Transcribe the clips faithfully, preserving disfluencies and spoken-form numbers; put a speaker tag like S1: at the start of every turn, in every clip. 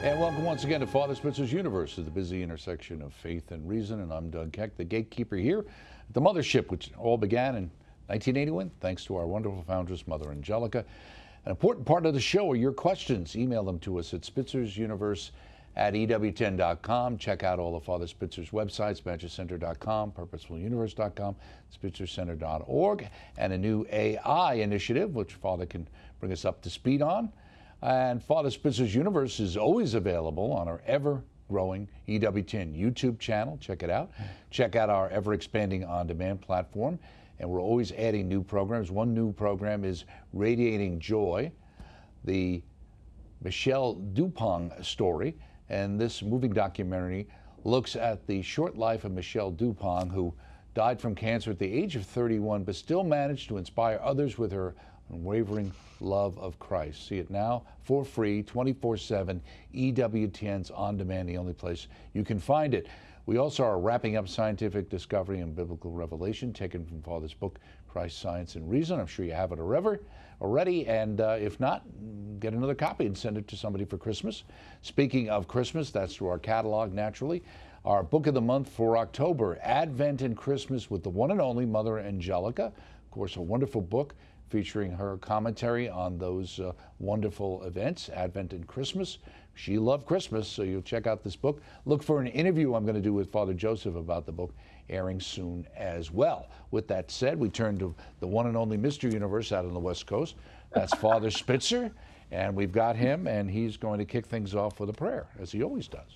S1: And welcome once again to Father Spitzer's Universe, the busy intersection of faith and reason. And I'm Doug Keck, the gatekeeper here at the mothership, which all began in nineteen eighty-one, thanks to our wonderful foundress, Mother Angelica. An important part of the show are your questions. Email them to us at spitzer'suniverse at E W ten dot com. Check out all of Father Spitzer's websites, magic center dot com, purposeful universe dot com, spitzer center dot org, and a new A I initiative, which Father can bring us up to speed on. And Father Spitzer's Universe is always available on our ever-growing E W ten YouTube channel. Check it out. Check out our ever-expanding on-demand platform. And we're always adding new programs. One new program is Radiating Joy, the Michelle Dupont story. And this moving documentary looks at the short life of Michelle Dupont, who died from cancer at the age of thirty-one, but still managed to inspire others with her unwavering love of Christ. See it now for free, twenty-four seven, E W ten's On Demand, the only place you can find it. We also are wrapping up scientific discovery and biblical revelation, taken from Father's book, Christ, Science, and Reason. I'm sure you have it already, already and uh, if not, get another copy and send it to somebody for Christmas. Speaking of Christmas, that's through our catalog, naturally. Our book of the month for October, Advent and Christmas with the one and only Mother Angelica. Of course, a wonderful book featuring her commentary on those uh, wonderful events, Advent and Christmas. She loved Christmas, so you'll check out this book. Look for an interview I'm going to do with Father Joseph about the book, airing soon as well. With that said, we turn to the one and only Mister Universe out on the West Coast. That's Father Spitzer, and we've got him, and he's going to kick things off with a prayer, as he always does.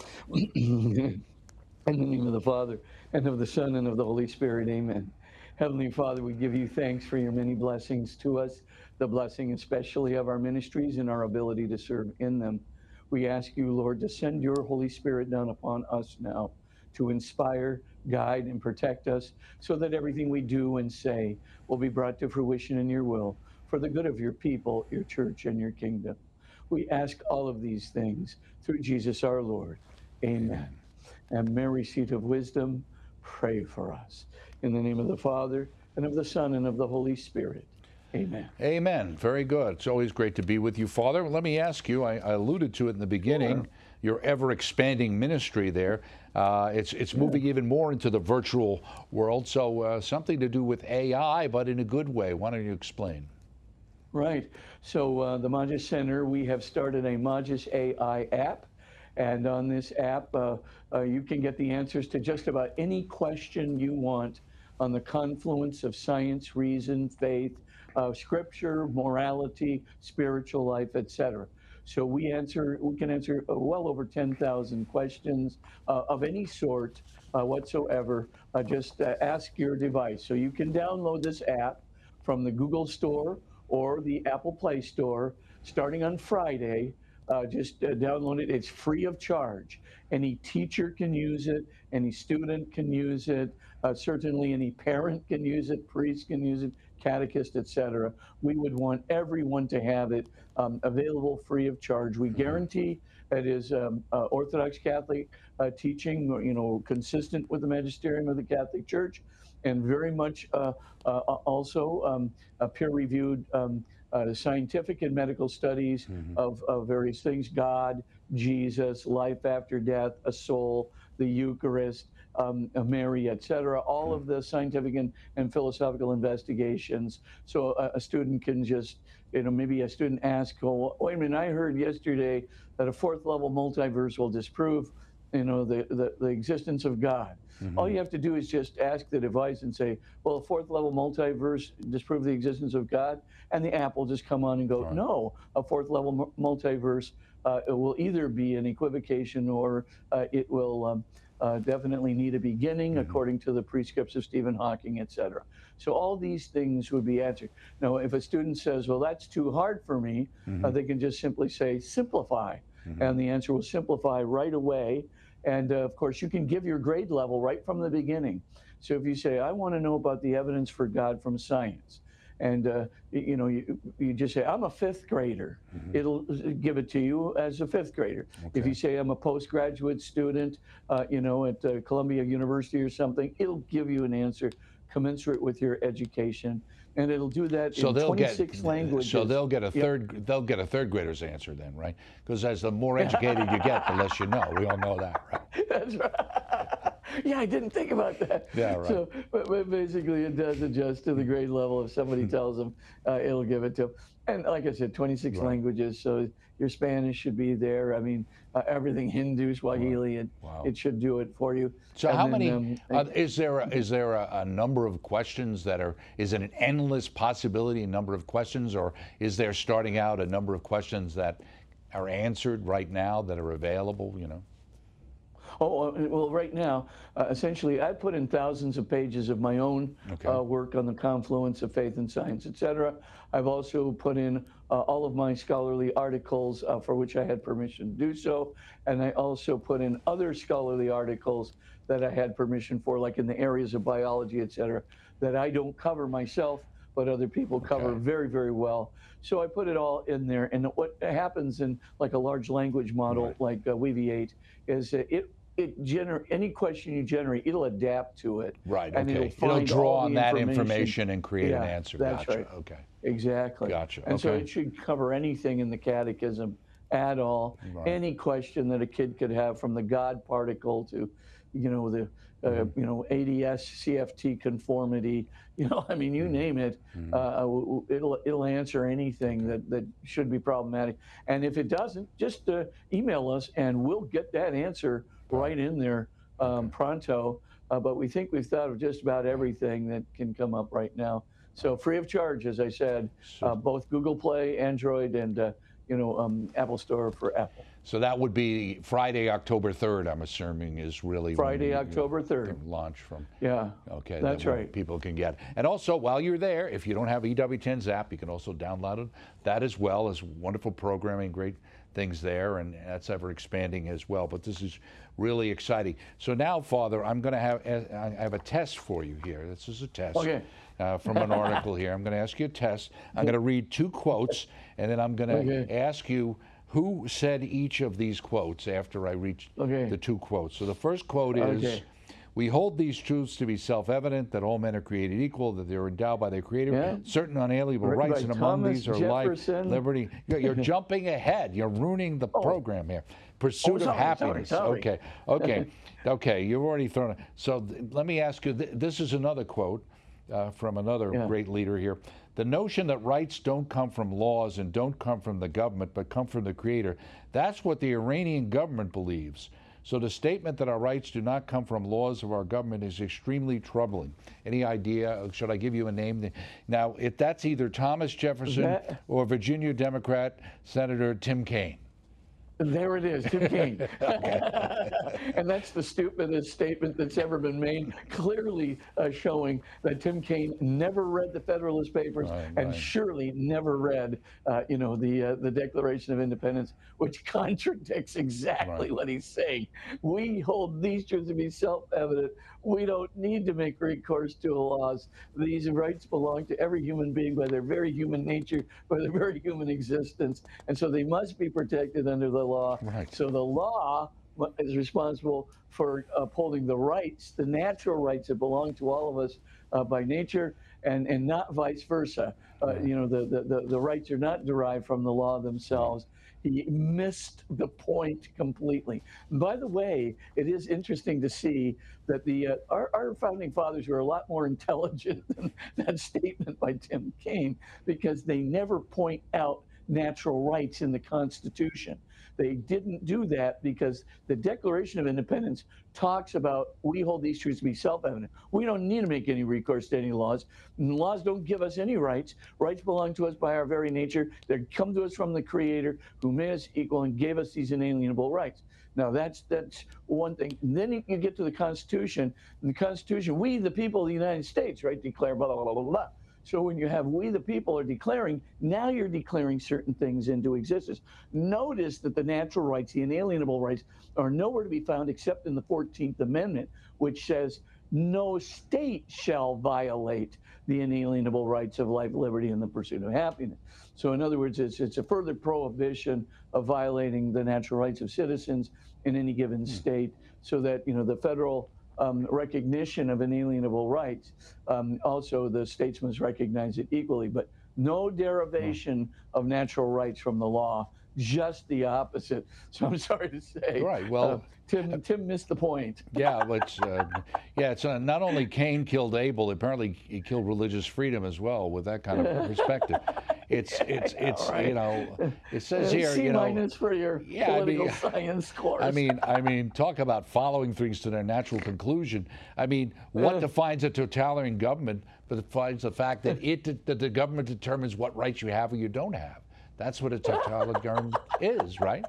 S2: In the name of the Father, and of the Son, and of the Holy Spirit, amen. Heavenly Father, we give you thanks for your many blessings to us, the blessing especially of our ministries and our ability to serve in them. We ask you, Lord, to send your Holy Spirit down upon us now to inspire, guide, and protect us so that everything we do and say will be brought to fruition in your will for the good of your people, your church, and your kingdom. We ask all of these things through Jesus our Lord. Amen. And Mary, seat of wisdom, pray for us. In the name of the Father, and of the Son, and of the Holy Spirit. Amen.
S1: Amen. Very good. It's always great to be with you, Father. Let me ask you, I, I alluded to it in the beginning, sure. Your ever-expanding ministry there. Uh, it's it's yeah. moving even more into the virtual world, so uh, something to do with A I, but in a good way. Why don't you explain?
S2: Right. So uh, the Magis Center, we have started a Magis A I app. And on this app, uh, uh, you can get the answers to just about any question you want on the confluence of science, reason, faith, uh, scripture, morality, spiritual life, et cetera. So we answer, we can answer uh, well over ten thousand questions uh, of any sort uh, whatsoever. Uh, just uh, ask your device. So you can download this app from the Google Store or the Apple Play Store starting on Friday. Uh, just uh, download it. It's free of charge. Any teacher can use it. Any student can use it. Uh, certainly any parent can use it. Priest can use it. Catechist, et cetera. We would want everyone to have it um, available free of charge. We guarantee it is um, uh, Orthodox Catholic uh, teaching, you know, consistent with the magisterium of the Catholic Church, and very much uh, uh, also um, uh, peer-reviewed um, Uh, scientific and medical studies mm-hmm. of, of various things, God, Jesus, life after death, a soul, the Eucharist, um, Mary, et cetera, all mm-hmm. of the scientific and, and philosophical investigations. So a, a student can just, you know, maybe a student asks, oh, wait a minute, I heard yesterday that a fourth level multiverse will disprove, you know, the, the, the existence of God. Mm-hmm. All you have to do is just ask the device and say, well, a fourth level multiverse disprove the existence of God, and the app will just come on and go, right. No, a fourth level multiverse, uh, it will either be an equivocation or uh, it will um, uh, definitely need a beginning mm-hmm. according to the prescripts of Stephen Hawking, et cetera. So all these things would be answered. Now, if a student says, well, that's too hard for me, mm-hmm. uh, they can just simply say, simplify. Mm-hmm. And the answer will simplify right away. And uh, of course, you can give your grade level right from the beginning. So if you say, I want to know about the evidence for God from science, and uh, y- you know, you, you just say, I'm a fifth grader. It'll give it to you as a fifth grader. If
S1: Okay.
S2: you say, I'm a postgraduate student, uh, you know, at uh, Columbia University or something, it'll give you an answer commensurate with your education. And it'll do that
S1: So
S2: in
S1: they'll get
S2: twenty-six languages.
S1: so they'll get a
S2: Yep.
S1: third they'll get a third grader's answer then, right? Because as the more educated you get, the less you know. We all know that, right?
S2: That's right. Yeah, I didn't think about that.
S1: Yeah, right.
S2: So, but, but basically, it does adjust to the grade level. If somebody tells them, uh, it'll give it to them. And like I said, twenty-six
S1: Right.
S2: languages. So your Spanish should be there. I mean, uh, everything Hindu, Swahili, it,
S1: Wow.
S2: it should do it for you.
S1: So
S2: And
S1: how
S2: then,
S1: many
S2: um,
S1: uh, is there? A, is there a, a number of questions that are? Is it an endless possibility? A number of questions, or is there starting out a number of questions that are answered right now that are available? You know.
S2: Oh, uh, well, right now, uh, essentially, I put in thousands of pages of my own
S1: Okay.
S2: uh, work on the confluence of faith and science, et cetera. I've also put in uh, all of my scholarly articles uh, for which I had permission to do so. And I also put in other scholarly articles that I had permission for, like in the areas of biology, et cetera, that I don't cover myself, but other people cover
S1: Okay.
S2: very, very well. So I put it all in there. And what happens in like a large language model
S1: Right.
S2: like uh, Weaviate is that it it gener any question you generate, it'll adapt to it.
S1: Right.
S2: And
S1: Okay.
S2: it'll find
S1: draw
S2: all
S1: on
S2: the
S1: that
S2: information.
S1: information and create an
S2: Yeah,
S1: answer.
S2: that's
S1: Gotcha.
S2: right.
S1: Okay.
S2: Exactly.
S1: Gotcha.
S2: And so
S1: Okay.
S2: it should cover anything in the catechism at all.
S1: Right.
S2: Any question that a kid could have, from the God particle to, you know, the uh,
S1: Mm-hmm.
S2: you know, A D S C F T conformity. You know, I mean, you
S1: Mm-hmm.
S2: name it, uh, w- w- it'll it'll answer anything that that should be problematic. And if it doesn't, just uh, email us and we'll get that answer right in there um, pronto. Uh, but we think we've thought of just about everything that can come up right now. So free of charge, as I said, uh, both Google Play, Android, and uh, you know, um, Apple Store for Apple.
S1: So that would be Friday, October third, I'm assuming, is really when
S2: Friday,
S1: you-
S2: October third.
S1: the launch from.
S2: Yeah.
S1: Okay,
S2: That's
S1: that way
S2: right.
S1: People can get. And also, while you're there, if you don't have E W ten's app, you can also download it. That as well as wonderful programming, great things there, and that's ever expanding as well. But this is really exciting. So now, Father, I'm going to have I have a test for you here. This is a test.
S2: Okay.
S1: Uh, from an article here. I'm going to ask you a test. I'm going to read two quotes, and then I'm going to
S2: Okay.
S1: ask you who said each of these quotes after I read
S2: Okay.
S1: the two quotes. So the first quote is,
S2: Okay.
S1: we hold these truths to be self-evident, that all men are created equal, that they are endowed by their Creator,
S2: Yeah.
S1: certain unalienable
S2: Written
S1: rights,
S2: by
S1: and among
S2: Thomas
S1: these are
S2: Jefferson.
S1: life, liberty. You're, you're jumping ahead. You're ruining the program here. Pursuit
S2: Oh,
S1: of
S2: sorry,
S1: happiness.
S2: sorry, sorry.
S1: Okay, okay, okay. You've already thrown it. So th- let me ask you. Th- this is another quote uh, from another
S2: Yeah.
S1: great leader here. The notion that rights don't come from laws and don't come from the government, but come from the Creator, that's what the Iranian government believes. So the statement that our rights do not come from laws of our government is extremely troubling. Any idea? Should I give you a name? Now, if that's either Thomas Jefferson
S2: That-
S1: or Virginia Democrat Senator Tim Kaine.
S2: There it is, Tim Kaine. And that's the stupidest statement that's ever been made, clearly uh, showing that Tim Kaine never read the Federalist Papers
S1: Right,
S2: and
S1: right.
S2: surely never read, uh, you know, the uh, the Declaration of Independence, which contradicts exactly
S1: Right.
S2: what he's saying. We hold these truths to be self-evident. We don't need to make recourse to laws. These rights belong to every human being by their very human nature, by their very human existence, and so they must be protected under the law.
S1: Right.
S2: So the law is responsible for upholding the rights, the natural rights that belong to all of us uh, by nature, and, and not vice versa. Uh, you know, the, the, the, the rights are not derived from the law themselves. He missed the point completely. And by the way, it is interesting to see that the uh, our, our founding fathers were a lot more intelligent than that statement by Tim Kaine, because they never point out natural rights in the Constitution. They didn't do that because the Declaration of Independence talks about we hold these truths to be self-evident. We don't need to make any recourse to any laws. And laws don't give us any rights. Rights belong to us by our very nature. They come to us from the Creator, who made us equal and gave us these inalienable rights. Now that's that's one thing. And then you get to the Constitution. In the Constitution, we, the people of the United States, right, declare blah blah blah blah blah. So when you have we the people are declaring, now you're declaring certain things into existence. Notice that the natural rights, the inalienable rights, are nowhere to be found except in the fourteenth Amendment, which says no state shall violate the inalienable rights of life, liberty, and the pursuit of happiness. So in other words, it's, it's a further prohibition of violating the natural rights of citizens in any given state, so that, you know, the federal um, recognition of inalienable rights, um, also the states must recognize it equally, but no derivation of natural rights from the law, just the opposite. So I'm sorry to say,
S1: Right. Well,
S2: uh, Tim, Tim missed the point.
S1: yeah, but it's, uh, yeah, it's uh, not only Cain killed Abel, apparently he killed religious freedom as well with that kind of perspective. It's, it's, it's,
S2: right.
S1: you know, it says
S2: Uh,
S1: here,
S2: C
S1: you know,
S2: minus for your
S1: yeah, I
S2: political
S1: mean-
S2: science course.
S1: I mean, I mean, talk about following things to their natural conclusion. I mean, what defines a totalitarian government? But defines the fact that it that the government determines what rights you have or you don't have. That's what a totalitarian is, right?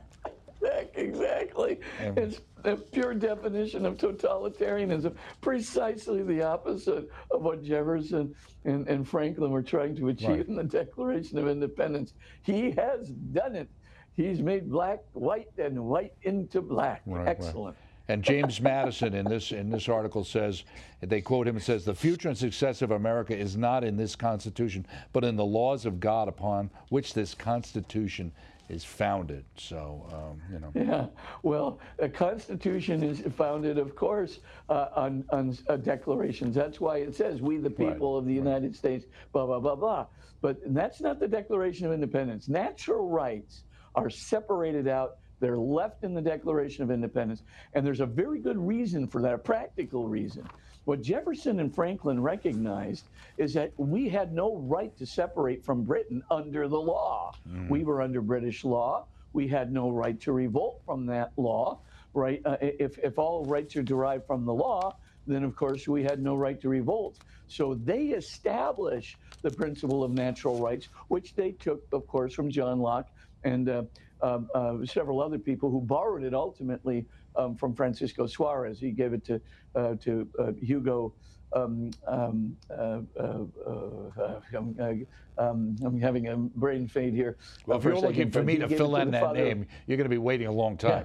S2: Exactly. It's the pure definition of totalitarianism, precisely the opposite of what Jefferson and, and Franklin were trying to achieve
S1: Right.
S2: in the Declaration of Independence. He has done it. He's made black white and white into black.
S1: Right, right.
S2: Excellent.
S1: And James Madison in this in this article says, they quote him and says, "The future and success of America is not in this Constitution, but in the laws of God upon which this Constitution is founded." So, um, you know.
S2: Yeah, well, a constitution is founded, of course, uh, on, on uh, declarations. That's why it says, "We the people
S1: Right,
S2: of the
S1: right.
S2: United States," blah, blah, blah, blah. But that's not the Declaration of Independence. Natural rights are separated out. They're left in the Declaration of Independence. And there's a very good reason for that, a practical reason. What Jefferson and Franklin recognized is that we had no right to separate from Britain under the law. We were under British law. We had no right to revolt from that law, right? Uh, if, if all rights are derived from the law, then of course we had no right to revolt. So they established the principle of natural rights, which they took, of course, from John Locke and uh, uh, uh, several other people who borrowed it ultimately um, from Francisco Suarez. He gave it to uh, to uh, Hugo. Um, um, uh, uh, uh, I'm, uh, um, I'm having a brain fade here.
S1: Well, if
S2: for a
S1: you're
S2: second,
S1: looking for
S2: but
S1: me
S2: he
S1: to
S2: gave
S1: fill
S2: it to
S1: in
S2: the
S1: that
S2: father of-
S1: name, you're going to be waiting a long time.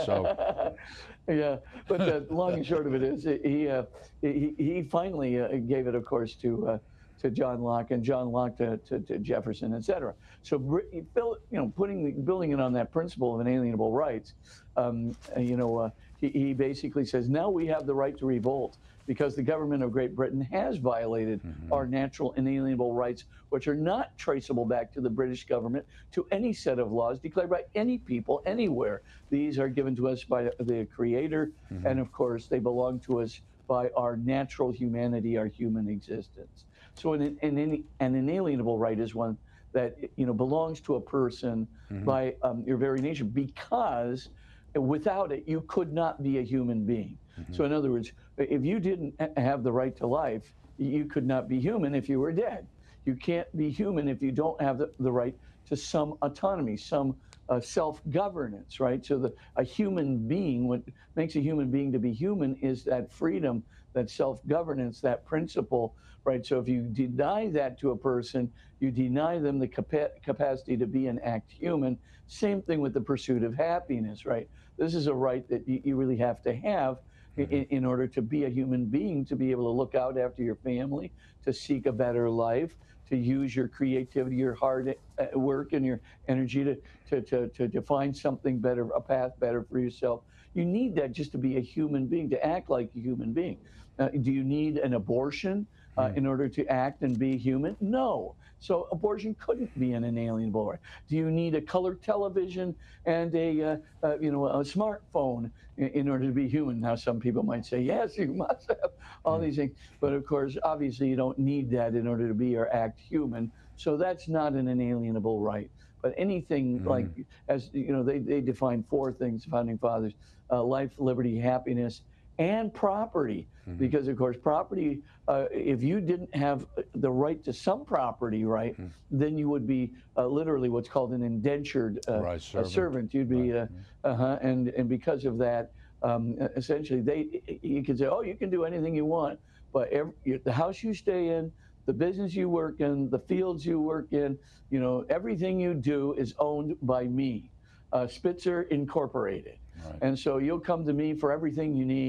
S1: So,
S2: yeah, but the long and short of it is, he uh, he, he finally uh, gave it, of course, to uh, to John Locke, and John Locke to, to, to Jefferson, et cetera. So, you know, putting the, building it on that principle of inalienable rights, um, you know, uh, he, he basically says, now we have the right to revolt because the government of Great Britain has violated mm-hmm. our natural inalienable rights, which are not traceable back to the British government, to any set of laws declared by any people anywhere. These are given to us by the Creator, mm-hmm. and of course, they belong to us by our natural humanity, our human existence. So an, an, an inalienable right is one that, you know, belongs to a person mm-hmm. by um, your very nature, because without it, you could not be a human being. Mm-hmm. So in other words, if you didn't have the right to life, you could not be human if you were dead. You can't be human if you don't have the, the right to some autonomy, some uh, self-governance, right? So the, a human being, what makes a human being to be human is that freedom, that self-governance, that principle, right? So if you deny that to a person, you deny them the capa- capacity to be and act human. Same thing with the pursuit of happiness, right? This is a right that you, you really have to have mm-hmm. in, in order to be a human being, to be able to look out after your family, to seek a better life, to use your creativity, your hard work, and your energy to, to, to, to, to find something better, a path better for yourself. You need that just to be a human being, to act like a human being. Uh, do you need an abortion uh, mm. in order to act and be human? No. So abortion couldn't be an inalienable right. Do you need a color television and a uh, uh, you know a smartphone in, in order to be human? Now some people might say yes, you must have all mm. these things, but of course, obviously, you don't need that in order to be or act human. So that's not an inalienable right. But anything mm. like, as you know, they they define four things, founding fathers: uh, life, liberty, happiness, and property. Mm-hmm. Because of course, property, uh, if you didn't have the right to some property, right, mm-hmm. then you would be uh, literally what's called an indentured uh,
S1: right, servant.
S2: servant. You'd be, right. uh, uh-huh, and and because of that, um, essentially, they you could say, oh, you can do anything you want, but every, the house you stay in, the business you work in, the fields you work in, you know, everything you do is owned by me, uh, Spitzer Incorporated. Right. And so you'll come to me for everything you need,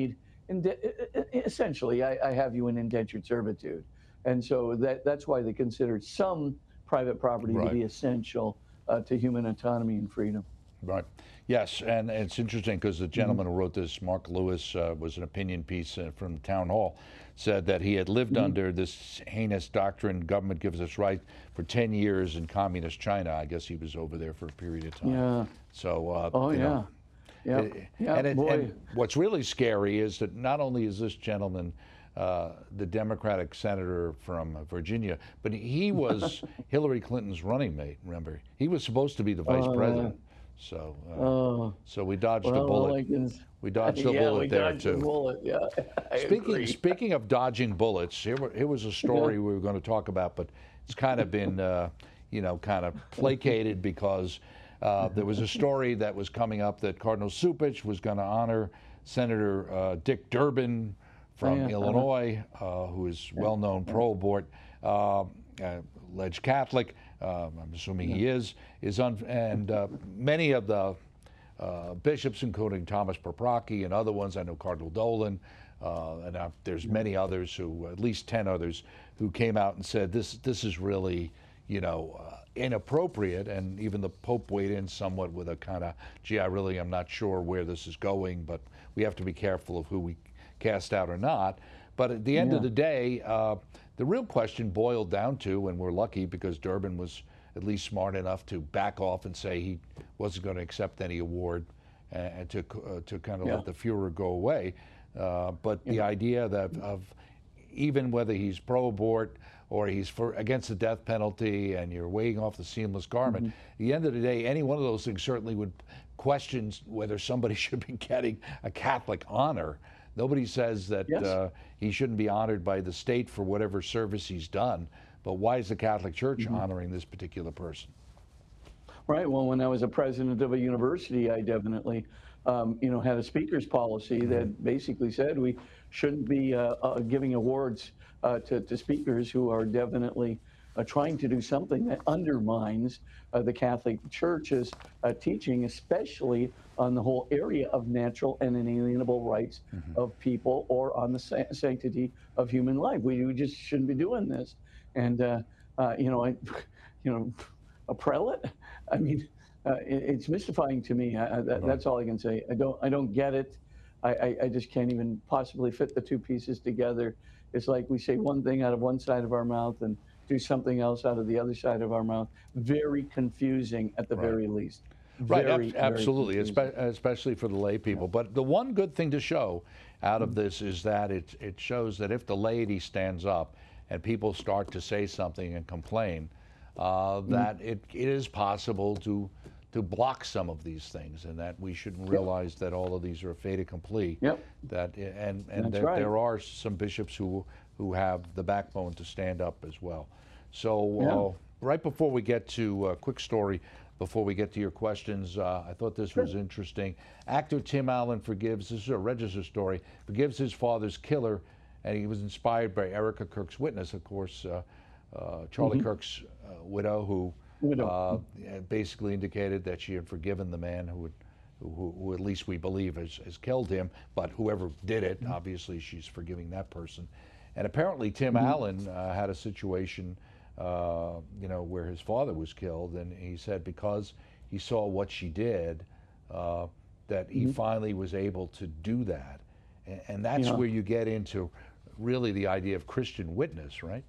S2: inde- essentially, I, I have you in indentured servitude. And so that, that's why they considered some private property to
S1: Right.
S2: be essential uh, to human autonomy and freedom.
S1: Right. Yes, and it's interesting because the
S2: Mm-hmm.
S1: gentleman who wrote this, Mark Lewis, uh, was an opinion piece uh, from the town hall, said that he had lived
S2: Mm-hmm.
S1: under this heinous doctrine, government gives us right, for ten years in communist China. I guess he was over there for a period of time.
S2: Yeah.
S1: So, uh,
S2: Oh,
S1: you
S2: yeah.
S1: know,
S2: Yeah.
S1: it-
S2: Yeah.
S1: and, it,
S2: Boy.
S1: and what's really scary is that not only is this gentleman uh, the Democratic senator from Virginia, but he was Hillary Clinton's running mate. Remember, he was supposed to be the vice
S2: Oh, yeah.
S1: president. So, uh,
S2: Oh,
S1: so we dodged a
S2: well,
S1: bullet.
S2: all I can-
S1: We dodged a
S2: yeah,
S1: bullet
S2: we
S1: there
S2: dodged a
S1: too.
S2: bullet. Yeah. I
S1: Speaking
S2: agree.
S1: speaking of dodging bullets, here, were- here was a story we were going to talk about, but it's kind of been, uh, you know, kind of placated because uh, there was a story that was coming up that Cardinal Cupich was going to honor Senator uh, Dick Durbin from
S2: yeah, uh-huh.
S1: Illinois, uh, who is well-known pro-abort, uh, uh, alleged Catholic. Uh, I'm assuming he is. Is un- and uh, many of the uh, bishops, including Thomas Paprocki and other ones. I know Cardinal Dolan, uh, and uh, there's many others who, at least ten others, who came out and said this this is really, you know, uh, inappropriate. And even the Pope weighed in somewhat with a kind of, gee, I really am not sure where this is going, but we have to be careful of who we cast out or not. But at the end
S2: Yeah.
S1: of the day, uh, the real question boiled down to, and we're lucky because Durbin was at least smart enough to back off and say he wasn't going to accept any award and, and to uh, to kind of
S2: Yeah.
S1: let the furor go away. Uh, but the idea that of even whether he's pro-abort or he's for against the death penalty, and you're weighing off the seamless garment,
S2: Mm-hmm.
S1: at the end of the day, any one of those things certainly would question whether somebody should be getting a Catholic honor. Nobody says that
S2: Yes.
S1: uh, he shouldn't be honored by the state for whatever service he's done. But why is the Catholic Church
S2: Mm-hmm.
S1: honoring this particular person?
S2: Right. Well, when I was a president of a university, I definitely, um, you know, had a speaker's policy that basically said we shouldn't be uh, uh, giving awards uh, to, to speakers who are definitely uh, trying to do something that undermines uh, the Catholic Church's uh, teaching, especially on the whole area of natural and inalienable rights of people, or on the sa- sanctity of human life. We, we just shouldn't be doing this. And uh, uh, you know, I, you know, a prelate. I mean, uh, it, it's mystifying to me. I, I, that, that's all I can say. I don't, I don't get it. I, I, I just can't even possibly fit the two pieces together. It's like we say one thing out of one side of our mouth and do something else out of the other side of our mouth. Very confusing, at the
S1: Right.
S2: very least.
S1: Right,
S2: Very,
S1: ab-
S2: very
S1: absolutely,
S2: confusing.
S1: espe- especially for the lay people. But the one good thing to show out
S2: Mm-hmm.
S1: of this is that it, it shows that if the laity stands up and people start to say something and complain, uh,
S2: Mm-hmm.
S1: that it, it is possible to to block some of these things, and that we should realize that all of these are a fait accompli.
S2: Yep.
S1: That and and
S2: That's
S1: that
S2: right.
S1: there are some bishops who who have the backbone to stand up as well. So
S2: Yeah.
S1: uh, right before we get to a quick story, before we get to your questions, uh, I thought this was interesting. Actor Tim Allen forgives, this is a Register story, forgives his father's killer, and he was inspired by Erica Kirk's witness, of course, uh, uh, Charlie Kirk's uh, widow, who
S2: Widow.
S1: uh, basically indicated that she had forgiven the man who would, who, who at least we believe has, has killed him, but whoever did it, obviously she's forgiving that person. And apparently Tim Allen uh, had a situation, uh, you know, where his father was killed, and he said because he saw what she did, uh, that he finally was able to do that. And, and that's
S2: Yeah.
S1: where you get into really the idea of Christian witness, right?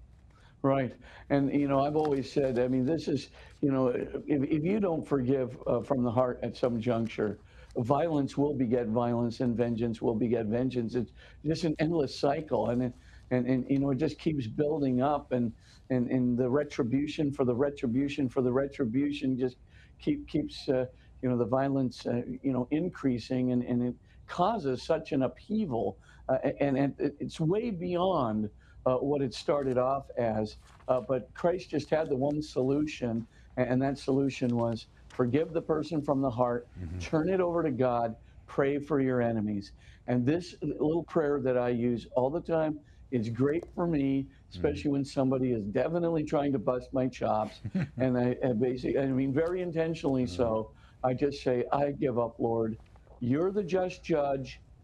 S2: Right. And, you know, I've always said, I mean, this is, you know, if, if you don't forgive uh, from the heart at some juncture, violence will beget violence and vengeance will beget vengeance. It's just an endless cycle. And, it, and, and you know, it just keeps building up, and, and, and the retribution for the retribution for the retribution just keep, keeps, uh, you know, the violence, uh, you know, increasing, and, and it causes such an upheaval. Uh, and, and it- it's way beyond Uh, what it started off as. Uh, but Christ just had the one solution, and, and that solution was forgive the person from the heart, turn it over to God, pray for your enemies. And this little prayer that I use all the time is great for me, especially when somebody is definitely trying to bust my chops. and I, I basically, I mean, very intentionally so, I just say, I give up, Lord. You're the just judge.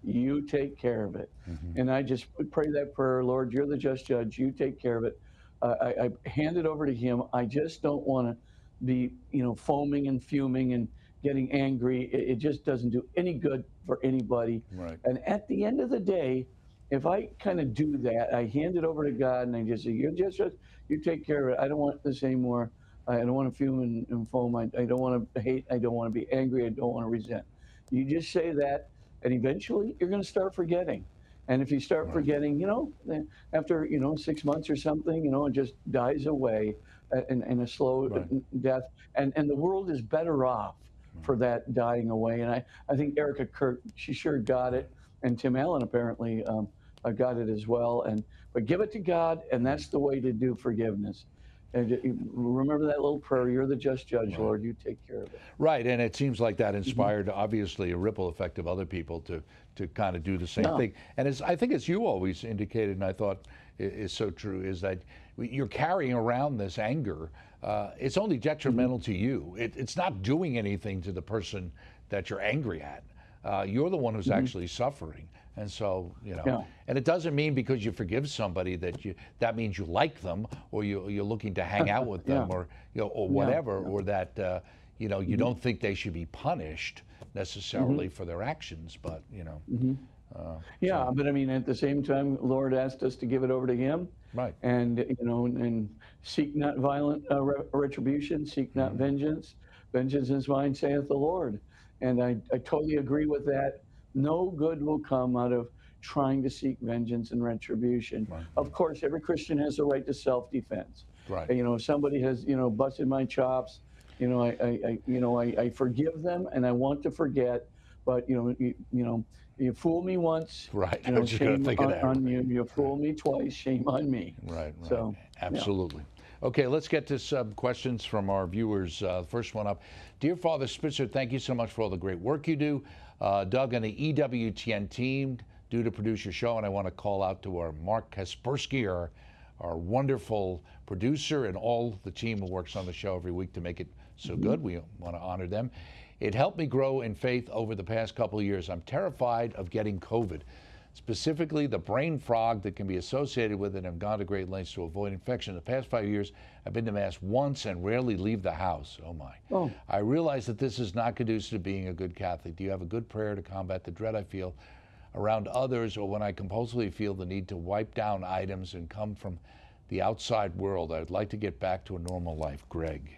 S2: you take care of it. And I just pray that prayer, Lord, you're the just judge, you take care of it. Uh, I, I hand it over to him. I just don't want to be, you know, foaming and fuming and getting angry. It, it just doesn't do any good for anybody.
S1: Right.
S2: And at the end of the day, if I kind of do that, I hand it over to God and I just say, you're just, just you take care of it. I don't want this anymore. I don't want to fume and, and foam. I, I don't want to hate. I don't want to be angry. I don't want to resent. You just say that, and eventually you're going to start forgetting. And if you start
S1: Right.
S2: forgetting, you know, then after, you know, six months or something, you know, it just dies away uh, in, in a slow
S1: Right.
S2: death. And, and the world is better off for that dying away. And I, I think Erica Kirk, she sure got it. And Tim Allen apparently um, uh, got it as well. And but give it to God, and that's the way to do forgiveness. And you- remember that little prayer, you're the just judge, Lord, you take care of it.
S1: Right, and it seems like
S2: Mm-hmm.
S1: that inspired, obviously, a ripple effect of other people to to kind of do the same
S2: Yeah.
S1: thing. And as I think, as you always indicated, and I thought i- is so true, is that you're carrying around this anger. Uh, it's only detrimental
S2: Mm-hmm.
S1: to you. It, it's not doing anything to the person that you're angry at. Uh, you're the one who's actually suffering. And so, you know,
S2: Mm-hmm. Yeah.
S1: and it doesn't mean because you forgive somebody that you that means you like them, or you you're looking to hang out with them,
S2: Yeah.
S1: or you know, or
S2: Yeah,
S1: whatever,
S2: yeah. Mm-hmm.
S1: or that uh, you know you don't think they should be punished necessarily for their actions, but you know, uh,
S2: Yeah, but I mean, at the same time, Lord asked us to give it over to Him,
S1: right,
S2: and you know, and seek not violent uh, re- retribution, seek not vengeance. Vengeance is mine, saith the Lord. And I, I totally agree with that. No good will come out of trying to seek vengeance and retribution.
S1: Right.
S2: Of course, every Christian has the right to self-defense.
S1: right,
S2: You know, if somebody has, you know, busted my chops, you know, I, I, I you know, I, I forgive them and I want to forget, but you know, you, you know, you fool me once,
S1: right.
S2: you
S1: I
S2: know,
S1: was just going
S2: shame
S1: to think of
S2: on,
S1: that.
S2: on you. You fool me twice, shame on me.
S1: Right, right.
S2: So,
S1: Absolutely. Okay, let's get to some questions from our viewers. Uh, first one up. Dear Father Spitzer, thank you so much for all the great work you do. Uh, Doug and the E W T N team do to produce your show, and I want to call out to our Mark Kaspersky, our, our wonderful producer, and all the team who works on the show every week to make it so good. We want to honor them. It helped me grow in faith over the past couple of years. I'm terrified of getting COVID, specifically the brain fog that can be associated with it, and have gone to great lengths to avoid infection. The past five years, I've been to Mass once and rarely leave the house. Oh my.
S2: Oh.
S1: I realize that this is not conducive to being a good Catholic. Do you have a good prayer to combat the dread I feel around others, or when I compulsively feel the need to wipe down items and come from the outside world? I'd like to get back to a normal life. Greg.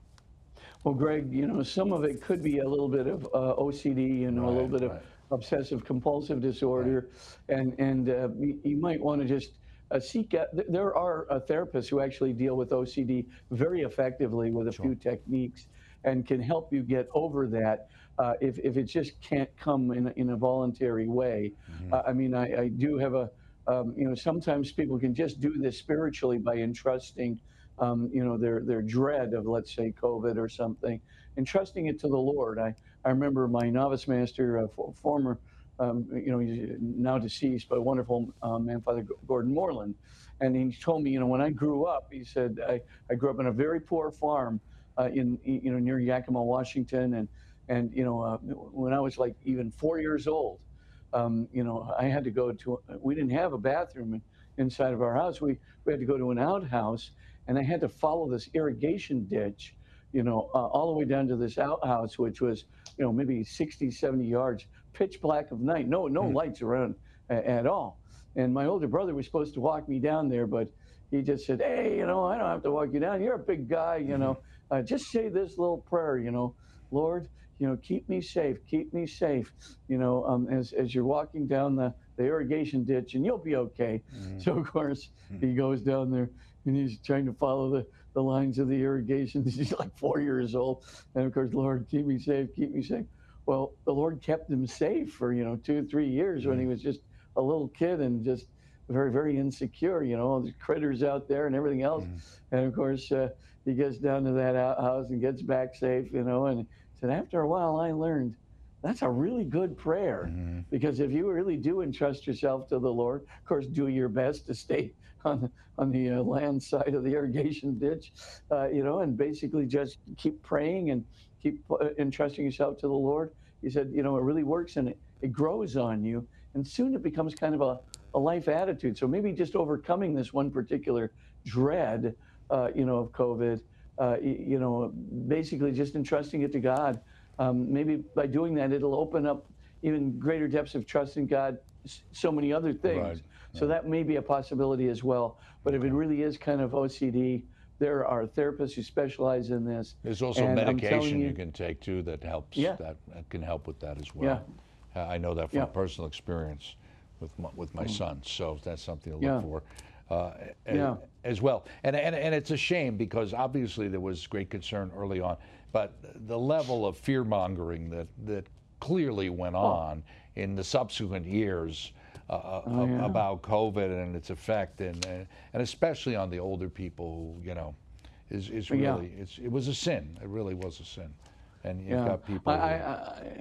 S2: well, Greg, you know, some of it could be a little bit of uh, O C D, you know, a little
S1: Right,
S2: bit of
S1: right.
S2: obsessive compulsive disorder, and and uh, you, you might want to just uh, seek out. th- There are uh, therapists who actually deal with O C D very effectively with a few techniques, and can help you get over that. Uh, if if it just can't come in a, in a voluntary way, uh, I mean, I, I do have a. Um, you know, sometimes people can just do this spiritually by entrusting, um, you know, their their dread of, let's say, COVID or something, entrusting it to the Lord. I, I remember my novice master, uh, for, former, um, you know, he's now deceased, but a wonderful uh, man, Father Gordon Moreland, and he told me, you know, when I grew up, he said, I, I grew up on a very poor farm uh, in, you know, near Yakima, Washington, and and you know, uh, when I was like even four years old. Um, you know, I had to go to, we didn't have a bathroom in, inside of our house. We, we had to go to an outhouse, and I had to follow this irrigation ditch, you know, uh, all the way down to this outhouse, which was, you know, maybe sixty, seventy yards, pitch black of night, no, no lights around a- at all. And my older brother was supposed to walk me down there, but he just said, hey, you know, I don't have to walk you down. You're a big guy, you know, uh, just say this little prayer, you know, Lord, you know, keep me safe, keep me safe, you know, um, as, as you're walking down the, the irrigation ditch, and you'll be okay. So, of course, he goes down there, and he's trying to follow the, the lines of the irrigation. He's like four years old. And, of course, Lord, keep me safe, keep me safe. Well, the Lord kept him safe for, you know, two, three years when he was just a little kid and just very, very insecure, you know, all the critters out there and everything else. And, of course, uh, he gets down to that outhouse and gets back safe, you know, and said, after a while, I learned that's a really good prayer, because if you really do entrust yourself to the Lord, of course, do your best to stay on the, on the uh, land side of the irrigation ditch, uh, you know, and basically just keep praying and keep uh, entrusting yourself to the Lord. He said, you know, it really works, and it, it grows on you, and soon it becomes kind of a, a life attitude. So maybe just overcoming this one particular dread, uh, you know, of COVID, uh, y- you know, basically just entrusting it to God. Um, maybe by doing that, it'll open up even greater depths of trust in God, s- so many other
S1: Right.
S2: things. So
S1: Right.
S2: that may be a possibility as well. But if it
S1: Okay.
S2: really is kind of O C D, there are therapists who specialize in this.
S1: There's also
S2: And I'm telling
S1: medication you
S2: you,
S1: can take too that helps
S2: yeah,
S1: that, that can help with that as
S2: yeah,
S1: well. Uh, I know that from
S2: yeah,
S1: personal experience with my, with my
S2: mm,
S1: son, so that's something to look
S2: yeah,
S1: for uh, a-
S2: yeah,
S1: as well. And, and and it's a shame because obviously there was great concern early on, but the level of fear mongering that that clearly went
S2: oh,
S1: on in the subsequent years uh, uh,
S2: oh,
S1: ab-
S2: yeah,
S1: about COVID and its effect, and and and especially on the older people who, you know, is is
S2: yeah.
S1: really it's it was a sin. It really was a sin, and you've
S2: Yeah,
S1: got
S2: I,
S1: people
S2: I,
S1: who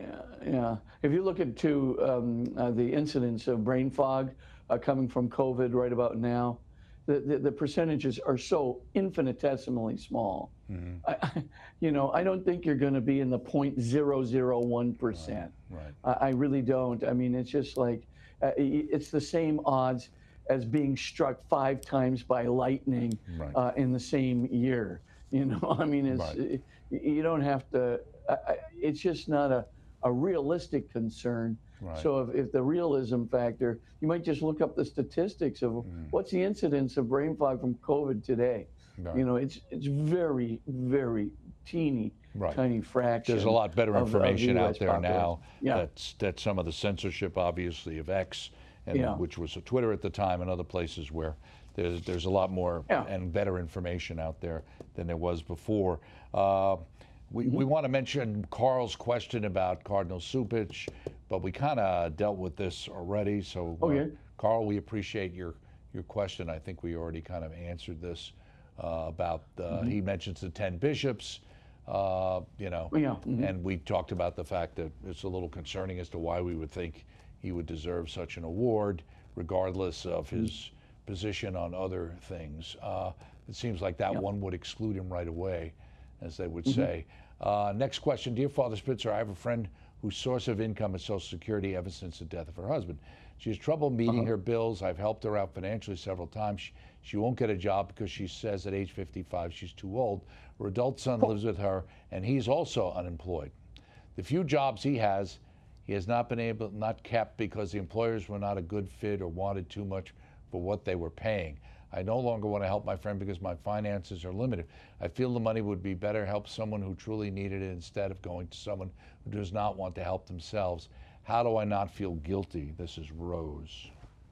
S2: I yeah. If you look into um, uh, the incidence of brain fog uh, coming from COVID right about now, the, the, the percentages are so infinitesimally small.
S1: mhm,
S2: I, I- you know, I don't think you're going to be in the point zero zero one
S1: right,
S2: percent.
S1: right,
S2: I, I really don't. I mean, it's just like uh, i- it's the same odds as being struck five times by lightning
S1: right,
S2: uh, in the same year. You know, I mean, it's
S1: right,
S2: y- you don't have to. I, I, it's just not a, a realistic concern.
S1: right,
S2: So if, if the realism factor, you might just look up the statistics of
S1: mm,
S2: what's the incidence of brain fog from COVID today.
S1: right,
S2: You know, it's it's very very teeny
S1: right.
S2: tiny
S1: There's a
S2: fraction
S1: lot better
S2: of the of the
S1: information
S2: U
S1: out
S2: S
S1: there
S2: population.
S1: now
S2: Yeah,
S1: that's that some of the censorship, obviously, of X, and
S2: yeah,
S1: which was Twitter at the time, and other places where there's there's a lot more
S2: yeah.
S1: and better information out there than there was before. Uh, we, we
S2: Hmm.
S1: want to mention Carl's question about Cardinal Supich, but we kind of dealt with this already. So, uh,
S2: Okay.
S1: Carl, we appreciate your your question. I think we already kind of answered this uh, about. Uh,
S2: Hmm.
S1: he mentions the ten bishops, uh, you know,
S2: Yeah. Hmm.
S1: and we talked about the fact that it's a little concerning as to why we would think he would deserve such an award, regardless of his position on other things. Uh, it seems like that
S2: Yeah.
S1: one would exclude him right away, as they would
S2: Hmm.
S1: say. Uh, next question. Dear Father Spitzer, I have a friend whose source of income is Social Security ever since the death of her husband. She has trouble meeting
S2: Uh-huh.
S1: her bills. I've helped her out financially several times. She, she won't get a job because she says at age fifty-five she's too old. Her adult son
S2: Oh,
S1: lives with her, and he's also unemployed. The few jobs he has, he has not been able, not kept because the employers were not a good fit or wanted too much for what they were paying. I no longer want to help my friend because my finances are limited. I feel the money would be better help someone who truly needed it instead of going to someone who does not want to help themselves. How do I not feel guilty? This is Rose.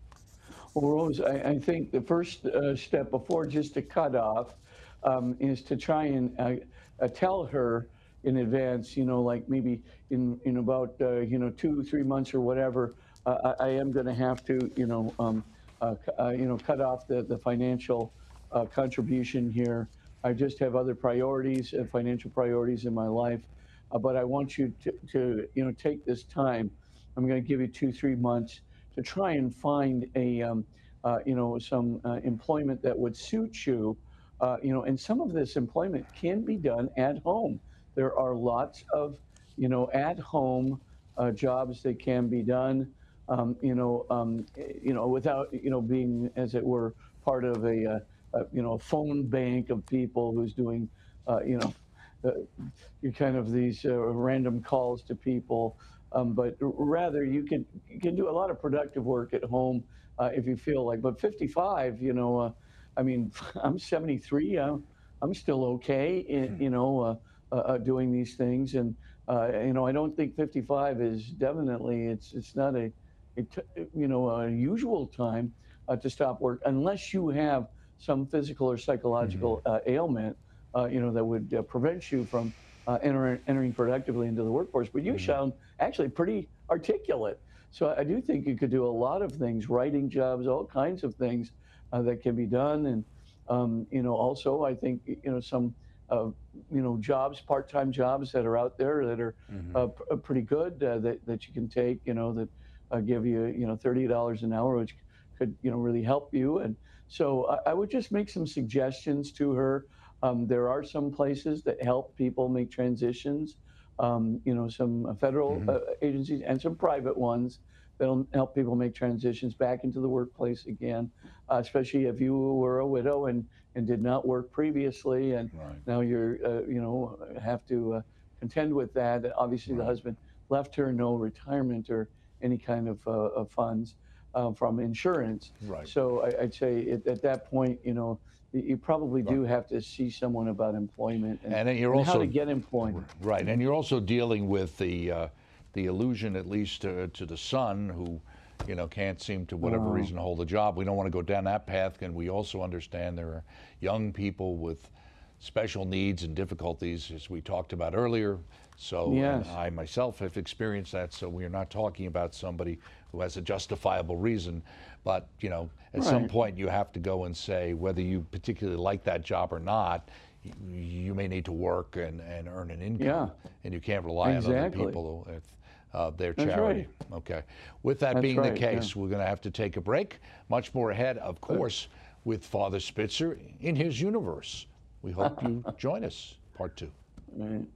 S2: well, Rose, I, I think the first uh, step before just to cut off um, is to try and uh, uh, tell her in advance, you know, like maybe in, in about, uh, you know, two, three months or whatever, uh, I, I am going to have to, you know, um, uh, c- uh, you know, cut off the, the financial uh, contribution here. I just have other priorities, uh, financial priorities in my life. Uh, but I want you to, to, you know, take this time. I'm going to give you two, three months to try and find a, um, uh, you know, some uh, employment that would suit you. Uh, you know, and some of this employment can be done at home. There are lots of, you know, at home uh, jobs that can be done, um, you know, um, eh, you know, without, you know, being, as it were, part of a, uh, a you know, a phone bank of people who's doing, uh, you know, uh, you kind of these uh, random calls to people, um, but rather you can you can do a lot of productive work at home uh, if you feel like. But fifty-five, you know, uh, I mean, I'm seventy-three. I'm I'm still okay, in, you know, uh, uh, uh, doing these things, and uh, you know, I don't think fifty-five is definitely it's it's not a, a t- you know a usual time uh, to stop work unless you have some physical or
S1: Hmm.
S2: psychological uh, ailment, uh, you know, that would uh, prevent you from uh, enter, entering productively into the workforce. But you
S1: Hmm.
S2: sound actually pretty articulate. So I do think you could do a lot of things, writing jobs, all kinds of things uh, that can be done. And, um, you know, also I think, you know, some, uh, you know, jobs, part-time jobs that are out there that are uh,
S1: Hmm.
S2: p- uh, pretty good uh, that, that you can take, you know, that uh, give you, you know, thirty dollars an hour, which could, you know, really help you. And so I, I would just make some suggestions to her. Um, there are some places that help people make transitions. um, you know, some uh, federal
S1: Hmm.
S2: uh, agencies and some private ones that'll help people make transitions back into the workplace again, uh, especially if you were a widow and, and did not work previously, and
S1: Right,
S2: now you're, uh, you know, have to uh, contend with that. Obviously, the
S1: right,
S2: husband left her no retirement or any kind of, uh, of funds uh, from insurance.
S1: right,
S2: So I, I'd say it, at that point, you know, you you probably
S1: right.
S2: do have to see someone about employment and,
S1: And then you're
S2: and how to
S1: also
S2: get employment.
S1: right, and
S2: Mhm.
S1: you're also dealing with the uh, the illusion, at least to, to the son, who, you know, can't seem to whatever
S2: Oh,
S1: reason hold a job. We don't want to go down that path, and we also understand there are young people with special needs and difficulties, as we talked about earlier. So, and
S2: yes,
S1: I myself have experienced that. So we are not talking about somebody who has a justifiable reason, but you know, at some
S2: right.
S1: point you have to go and say whether you particularly like that job or not. y- You may need to work and, and earn an income,
S2: Yeah,
S1: and you can't rely on other
S2: exactly.
S1: people if uh, their
S2: That's
S1: charity.
S2: right.
S1: Okay. With that
S2: That's
S1: being the
S2: right. Yeah.
S1: case, we're going to have to take a break. Much more ahead, of course, with Father Spitzer in his universe. We hope you join us. Part two.
S2: Right.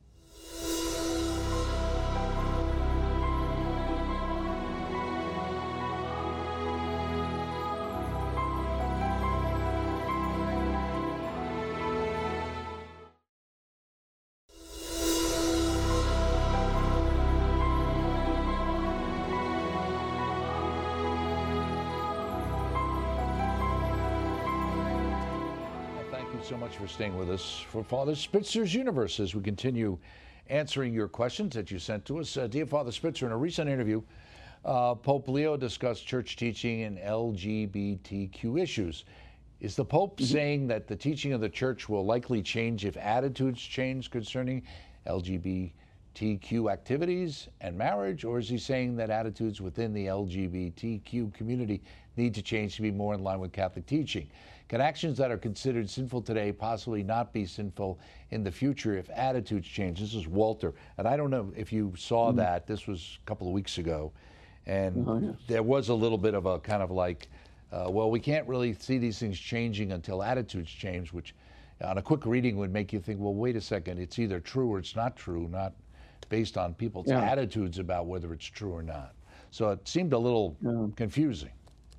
S1: Well, thank you so much for staying with us for Father Spitzer's Universe as we continue answering your questions that you sent to us. Uh, dear Father Spitzer, in a recent interview, uh, Pope Leo discussed church teaching and L G B T Q issues. Is the Pope
S2: Mhm.
S1: saying that the teaching of the church will likely change if attitudes change concerning L G B T Q activities and marriage, or is he saying that attitudes within the L G B T Q community need to change to be more in line with Catholic teaching? Can actions that are considered sinful today possibly not be sinful in the future if attitudes change? This is Walter, and I don't know if you saw
S2: Mhm.
S1: that. This was a couple of weeks ago, and
S2: Oh, yes.
S1: there was a little bit of a kind of like, uh, well, we can't really see these things changing until attitudes change, which on a quick reading would make you think, well, wait a second, it's either true or it's not true, not based on people's
S2: Yeah.
S1: attitudes about whether it's true or not. So it seemed a little
S2: Yeah.
S1: confusing.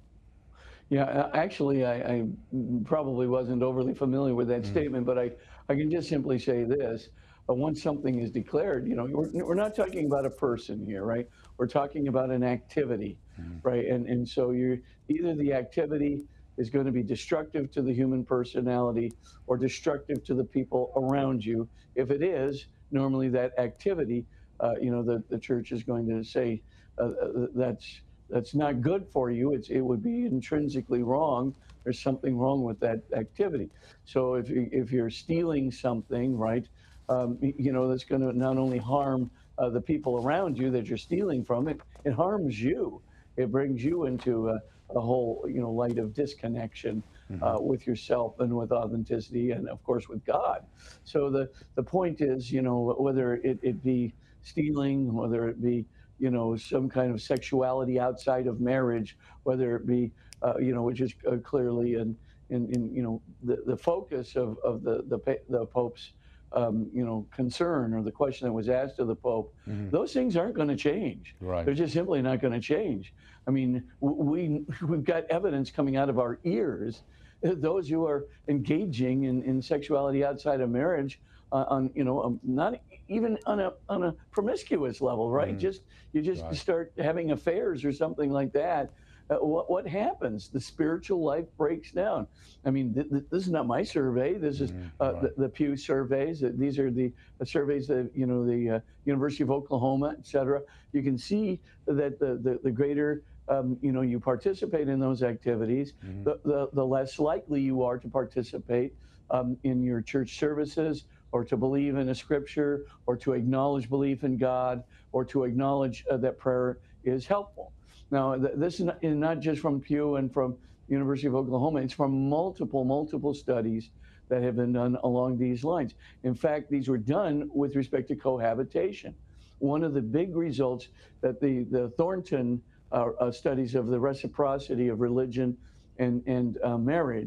S2: Yeah, uh, actually, I, I probably wasn't overly familiar with that
S1: Mm,
S2: statement, but I, I can just simply say this. Uh, once something is declared, you know, we're, we're not talking about a person here, right? We're talking about an activity,
S1: mm,
S2: right? And, and so you're either the activity is going to be destructive to the human personality or destructive to the people around you. If it is, normally that activity, uh, you know, the, the church is going to say uh, uh, that's that's not good for you. It's it would be intrinsically wrong. There's something wrong with that activity. So if you, if you're stealing something, right, um, you know that's going to not only harm uh, the people around you that you're stealing from, it it harms you. It brings you into a, a whole you know light of disconnection uh,
S1: mhm.
S2: with yourself and with authenticity and of course with God. So the the point is, you know, whether it, it be stealing, whether it be you know, some kind of sexuality outside of marriage, whether it be, uh, you know, which is uh, clearly in, in, in, you know, the, the focus of, of the, the, the Pope's, um, you know, concern or the question that was asked of the Pope,
S1: Mhm.
S2: those things aren't going to change.
S1: Right.
S2: They're just simply not going to change. I mean, we, we've got evidence coming out of our ears. Those who are engaging in, in sexuality outside of marriage uh, on, you know, um, not even on a, on a promiscuous level, right?
S1: Mhm.
S2: Just you just
S1: Right.
S2: start having affairs or something like that, uh, what, what happens? The spiritual life breaks down. I mean, th- th- this is not my survey. This is
S1: Mhm.
S2: uh, the,
S1: Right.
S2: the Pew surveys. Uh, These are the, the surveys that, you know, the uh, University of Oklahoma, et cetera. You can see that the, the, the greater, um, you know, you participate in those activities,
S1: Mhm.
S2: the, the, the less likely you are to participate um, in your church services or to believe in a scripture or to acknowledge belief in God or to acknowledge uh, that prayer is helpful. Now, th- this is not, is not just from Pew and from University of Oklahoma. It's from multiple, multiple studies that have been done along these lines. In fact, these were done with respect to cohabitation. One of the big results that the, the Thornton uh, uh, studies of the reciprocity of religion and, and uh, marriage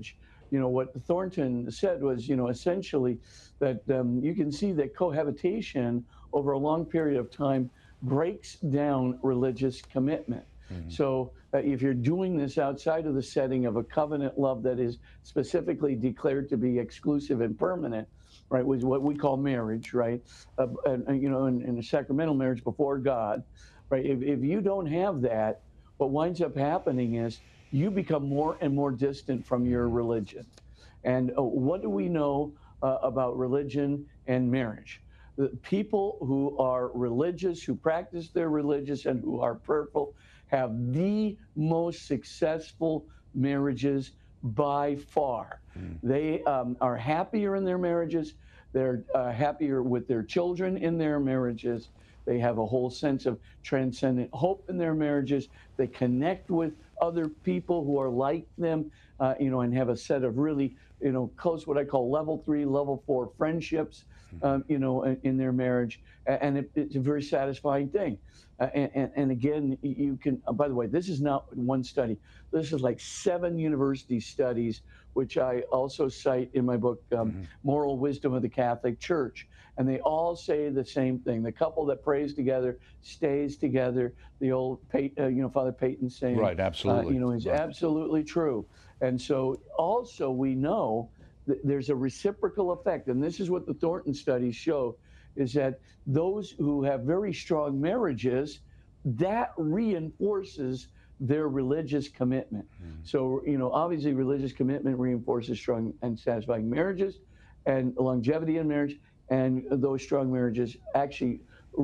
S2: you know, what Thornton said was, you know, essentially that um, you can see that cohabitation over a long period of time breaks down religious commitment.
S1: Mhm.
S2: So uh, if you're doing this outside of the setting of a covenant love that is specifically declared to be exclusive and permanent, right, was what we call marriage, right, uh, and, and, you know, in, in a sacramental marriage before God, right, if, if you don't have that, what winds up happening is you become more and more distant from your
S1: Mhm.
S2: religion. And uh, what do we know uh, about religion and marriage? The people who are religious, who practice their religious, and who are prayerful have the most successful marriages by far.
S1: Mm.
S2: They um, are happier in their marriages. They're uh, happier with their children in their marriages. They have a whole sense of transcendent hope in their marriages. They connect with other people who are like them, uh, you know, and have a set of really, you know, close, what I call level three, level four friendships,
S1: Mhm.
S2: um, you know, in, in their marriage. A- And it, it's a very satisfying thing. Uh, and, and, and again, y- you can, uh, by the way, this is not one study. This is like seven university studies, which I also cite in my book, um,
S1: Mhm.
S2: Moral Wisdom of the Catholic Church. And they all say the same thing. The couple that prays together stays together. The old, Pey- uh, you know, Father Peyton saying,
S1: Right,
S2: uh,
S1: absolutely.
S2: you know, is
S1: Right.
S2: absolutely true. And so also we know that there's a reciprocal effect. And this is what the Thornton studies show, is that those who have very strong marriages, that reinforces their religious commitment.
S1: Mhm.
S2: So, you know, obviously religious commitment reinforces strong and satisfying marriages and longevity in marriage. And those strong marriages actually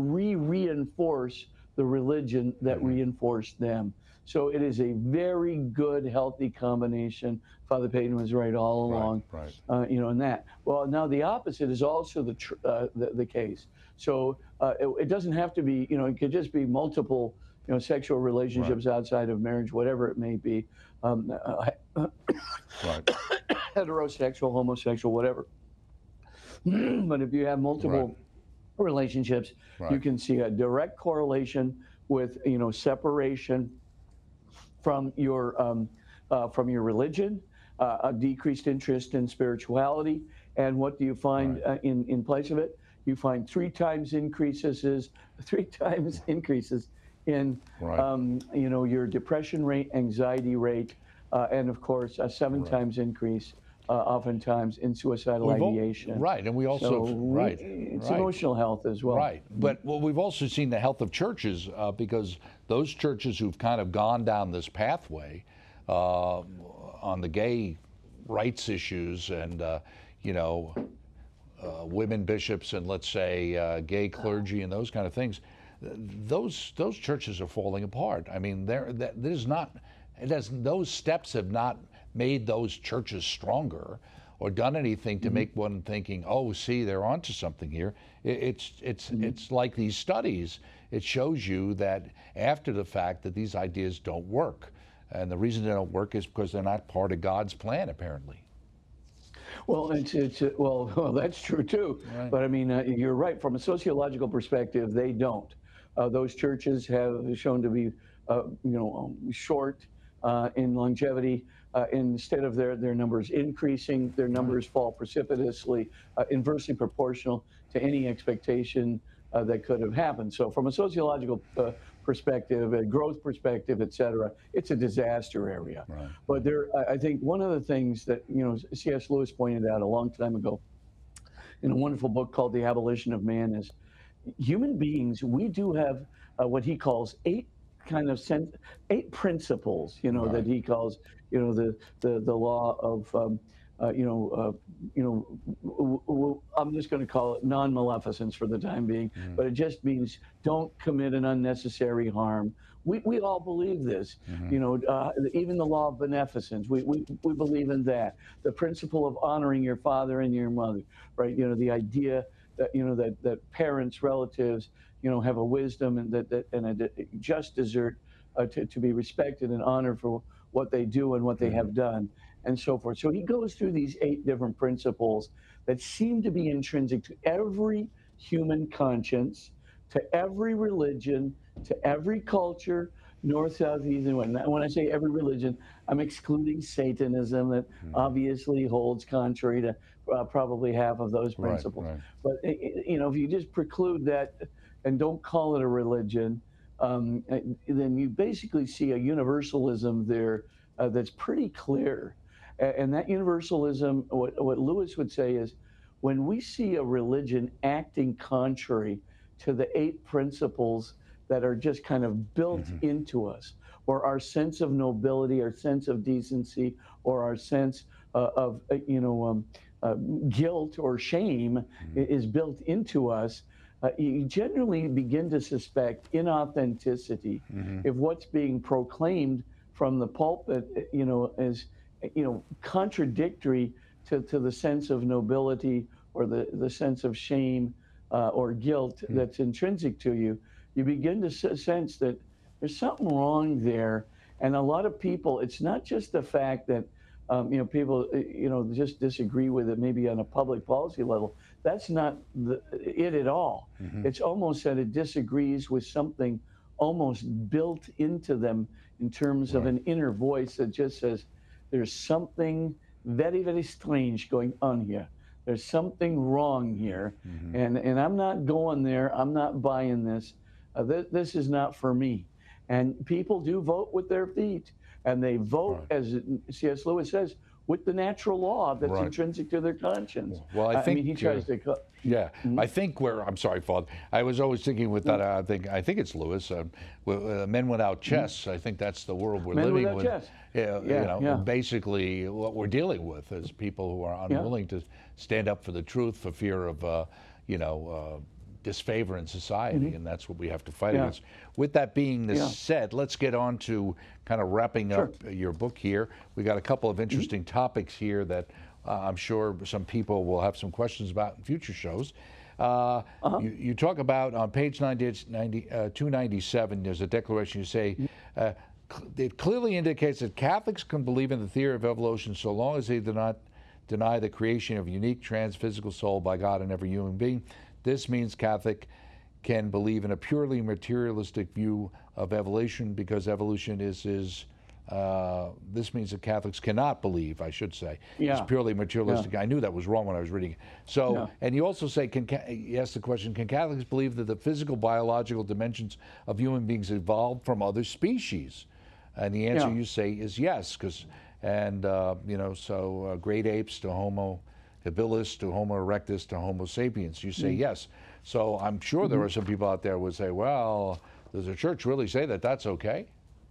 S2: re-reinforce the religion that
S1: Mhm.
S2: reinforced them. So it is a very good, healthy combination. Father Peyton was right all
S1: Right,
S2: along,
S1: right.
S2: uh, you know, in that. Well, now the opposite is also the tr- uh, the, the case. So uh, it, it doesn't have to be, you know, it could just be multiple, you know, sexual
S1: Right,
S2: relationships outside of marriage, whatever it may be, um, uh,
S1: right,
S2: heterosexual, homosexual, whatever. But if you have
S1: right,
S2: multiple relationships, you
S1: right,
S2: can see a direct correlation with, you know, separation from your um, uh, from your religion, uh, a decreased interest in spirituality, and what do you find
S1: right,
S2: uh, in in place of it? You find three times increases is three times increases in
S1: right,
S2: um, you know, your depression rate, anxiety rate, uh, and of course a seven
S1: right.
S2: times increase, uh, oftentimes in suicidal
S1: We've all,
S2: ideation.
S1: right, and we also,
S2: So we,
S1: right,
S2: it's
S1: right.
S2: emotional health as well.
S1: Right. But well, we've also seen the health of churches uh, because those churches who've kind of gone down this pathway uh, on the gay rights issues and, uh, you know, uh, women bishops and let's say uh, gay clergy and those kind of things, those those churches are falling apart. I mean, there that there's not, it has, those steps have not made those churches stronger or done anything to
S2: Mhm.
S1: make one thinking, oh, see, they're onto something here. It, it's it's
S2: Mhm.
S1: it's like these studies. It shows you that after the fact that these ideas don't work, and the reason they don't work is because they're not part of God's plan, apparently.
S2: Well, it's it's uh, well, well, that's true too.
S1: Right.
S2: But I mean, uh, you're right. From a sociological perspective, they don't. Uh, those churches have shown to be, uh, you know, um, short uh, in longevity. Uh, instead of their their numbers increasing, their
S1: Right.
S2: numbers fall precipitously, uh, inversely proportional to any expectation uh, that could have happened. So, from a sociological uh, perspective, a growth perspective, et cetera, it's a disaster area.
S1: Right.
S2: But there, I I think one of the things that, you know, C S. Lewis pointed out a long time ago in a wonderful book called The Abolition of Man is human beings, we do have uh, what he calls eight kind of sen- eight principles, you know, that
S1: Right.
S2: he calls, you know, the the the law of, um, uh, you know, uh, you know, w- w- I'm just going to call it non-maleficence for the time being,
S1: Mm-hmm.
S2: but it just means don't commit an unnecessary harm. We, we all believe this,
S1: Mm-hmm.
S2: you know, uh, even the law of beneficence. We, we, we believe in that. The principle of honoring your father and your mother, right? You know, the idea that, you know, that that parents, relatives, you know, have a wisdom and that, that and a de- just desert uh, to, to be respected and honored for what they do and what they
S1: Mm-hmm.
S2: have done and so forth. So he goes through these eight different principles that seem to be intrinsic to every human conscience, to every religion, to every culture, north, south, east, and west. Now, when I say every religion, I'm excluding Satanism that obviously holds contrary to uh, probably half of those
S1: Right,
S2: principles.
S1: right.
S2: But i- i- you know, if you just preclude that and don't call it a religion, um, uh, then you basically see a universalism there uh, that's pretty clear. A- And that universalism, what, what Lewis would say is, when we see a religion acting contrary to the eight principles that are just kind of built into us, or our sense of nobility, our sense of decency, or our sense uh, of, uh, you know, um, uh, guilt or shame i- is built into us, uh, you generally begin to suspect inauthenticity if what's being proclaimed from the pulpit, uh, you know, is, uh, you know, contradictory to, to the sense of nobility or the, the sense of shame uh, or guilt that's intrinsic to you. You begin to s- sense that there's something wrong there. And a lot of people, it's not just the fact that, um, you know, people, uh, you know, just disagree with it maybe on a public policy level. That's not the, it at all. It's almost that it disagrees with something almost built into them in terms of
S1: Right.
S2: an inner voice that just says, there's something very, very strange going on here. There's something wrong here. And, and I'm not going there. I'm not buying this. Uh, th- this is not for me. And people do vote with their feet, and they vote,
S1: Right.
S2: as C S. Lewis says, with the natural law that's
S1: Right.
S2: intrinsic to their conscience.
S1: Well, I
S2: I
S1: think
S2: mean, he tries
S1: uh,
S2: to. co-
S1: Yeah, I think where I'm sorry, Father. I was always thinking with that. Uh, I think I think it's Lewis. Uh, w- uh, men without chess. I think that's the world we're
S2: Men
S1: living
S2: without
S1: with.
S2: chess.
S1: Yeah,
S2: Yeah,
S1: you know,
S2: yeah.
S1: basically what we're dealing with is people who are unwilling to stand up for the truth for fear of, uh, you know, uh, disfavor in society, and that's what we have to fight
S2: Yeah.
S1: against. With that being this
S2: Yeah.
S1: said, let's get on to kind of wrapping
S2: Sure.
S1: up your book here. We got a couple of interesting topics here that uh, I'm sure some people will have some questions about in future shows. Uh, you, you talk about on page ninety, ninety, uh, two ninety-seven, there's a declaration you say, uh, cl- it clearly indicates that Catholics can believe in the theory of evolution so long as they do not deny the creation of a unique transphysical soul by God in every human being. This means Catholic can believe in a purely materialistic view of evolution because evolution is is uh, this means that Catholics cannot believe, I should say,
S2: Yeah.
S1: it's purely materialistic. I knew that was wrong when I was reading it. So,
S2: Yeah.
S1: and you also say, can Ca- you ask the question, can Catholics believe that the physical, biological dimensions of human beings evolved from other species? And the answer
S2: Yeah.
S1: you say is yes, because, and, uh, you know, so uh, great apes to Homo habilis to Homo erectus to Homo sapiens. You say yes. So I'm sure there are some people out there who would say, well, does the church really say that that's okay?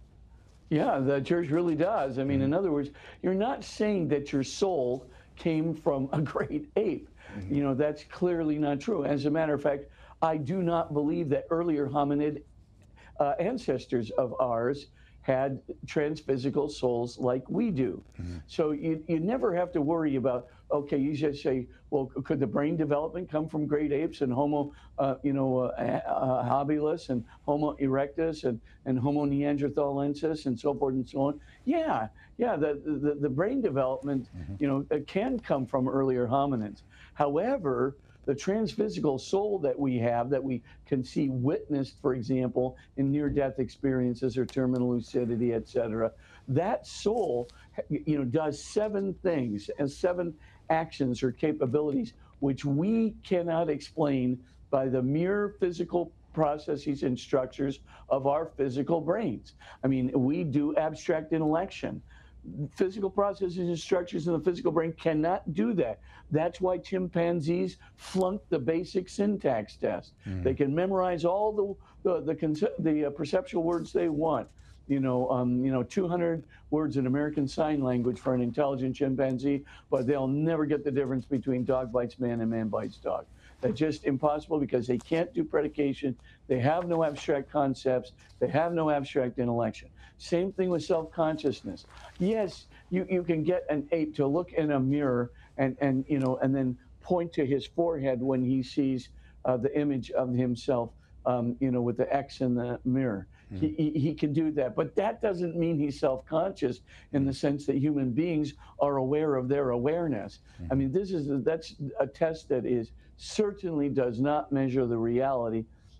S2: Yeah, the church really does. I mean, in other words, you're not saying that your soul came from a great ape. You know, that's clearly not true. As a matter of fact, I do not believe that earlier hominid uh, ancestors of ours had transphysical souls like we do. So you, you never have to worry about, okay, you just say, well, could the brain development come from great apes and Homo, uh, you know, uh, uh, habilis and Homo erectus and, and Homo neanderthalensis and so forth and so on? Yeah, yeah, the, the, the brain development, you know, it can come from earlier hominids. However, the transphysical soul that we have, that we can see witnessed, for example, in near-death experiences or terminal lucidity, et cetera, that soul, you know, does seven things and seven actions or capabilities which we cannot explain by the mere physical processes and structures of our physical brains. I mean, we do abstract intellection. Physical processes and structures in the physical brain cannot do that. That's why chimpanzees flunk the basic syntax test. They can memorize all the the the, conce- the uh, perceptual words they want. You know, um, you know, two hundred words in American Sign Language for an intelligent chimpanzee, but they'll never get the difference between dog bites man and man bites dog. That's just impossible because they can't do predication. They have no abstract concepts. They have no abstract intellection. Same thing with self-consciousness. Yes, you, you can get an ape to look in a mirror and, and you know and then point to his forehead when he sees uh, the image of himself, um, you know, with the X in the mirror. He, he, he can do that, but that doesn't mean he's self-conscious in the sense that human beings are aware of their awareness. I mean, this is that's a test that is certainly does not measure the reality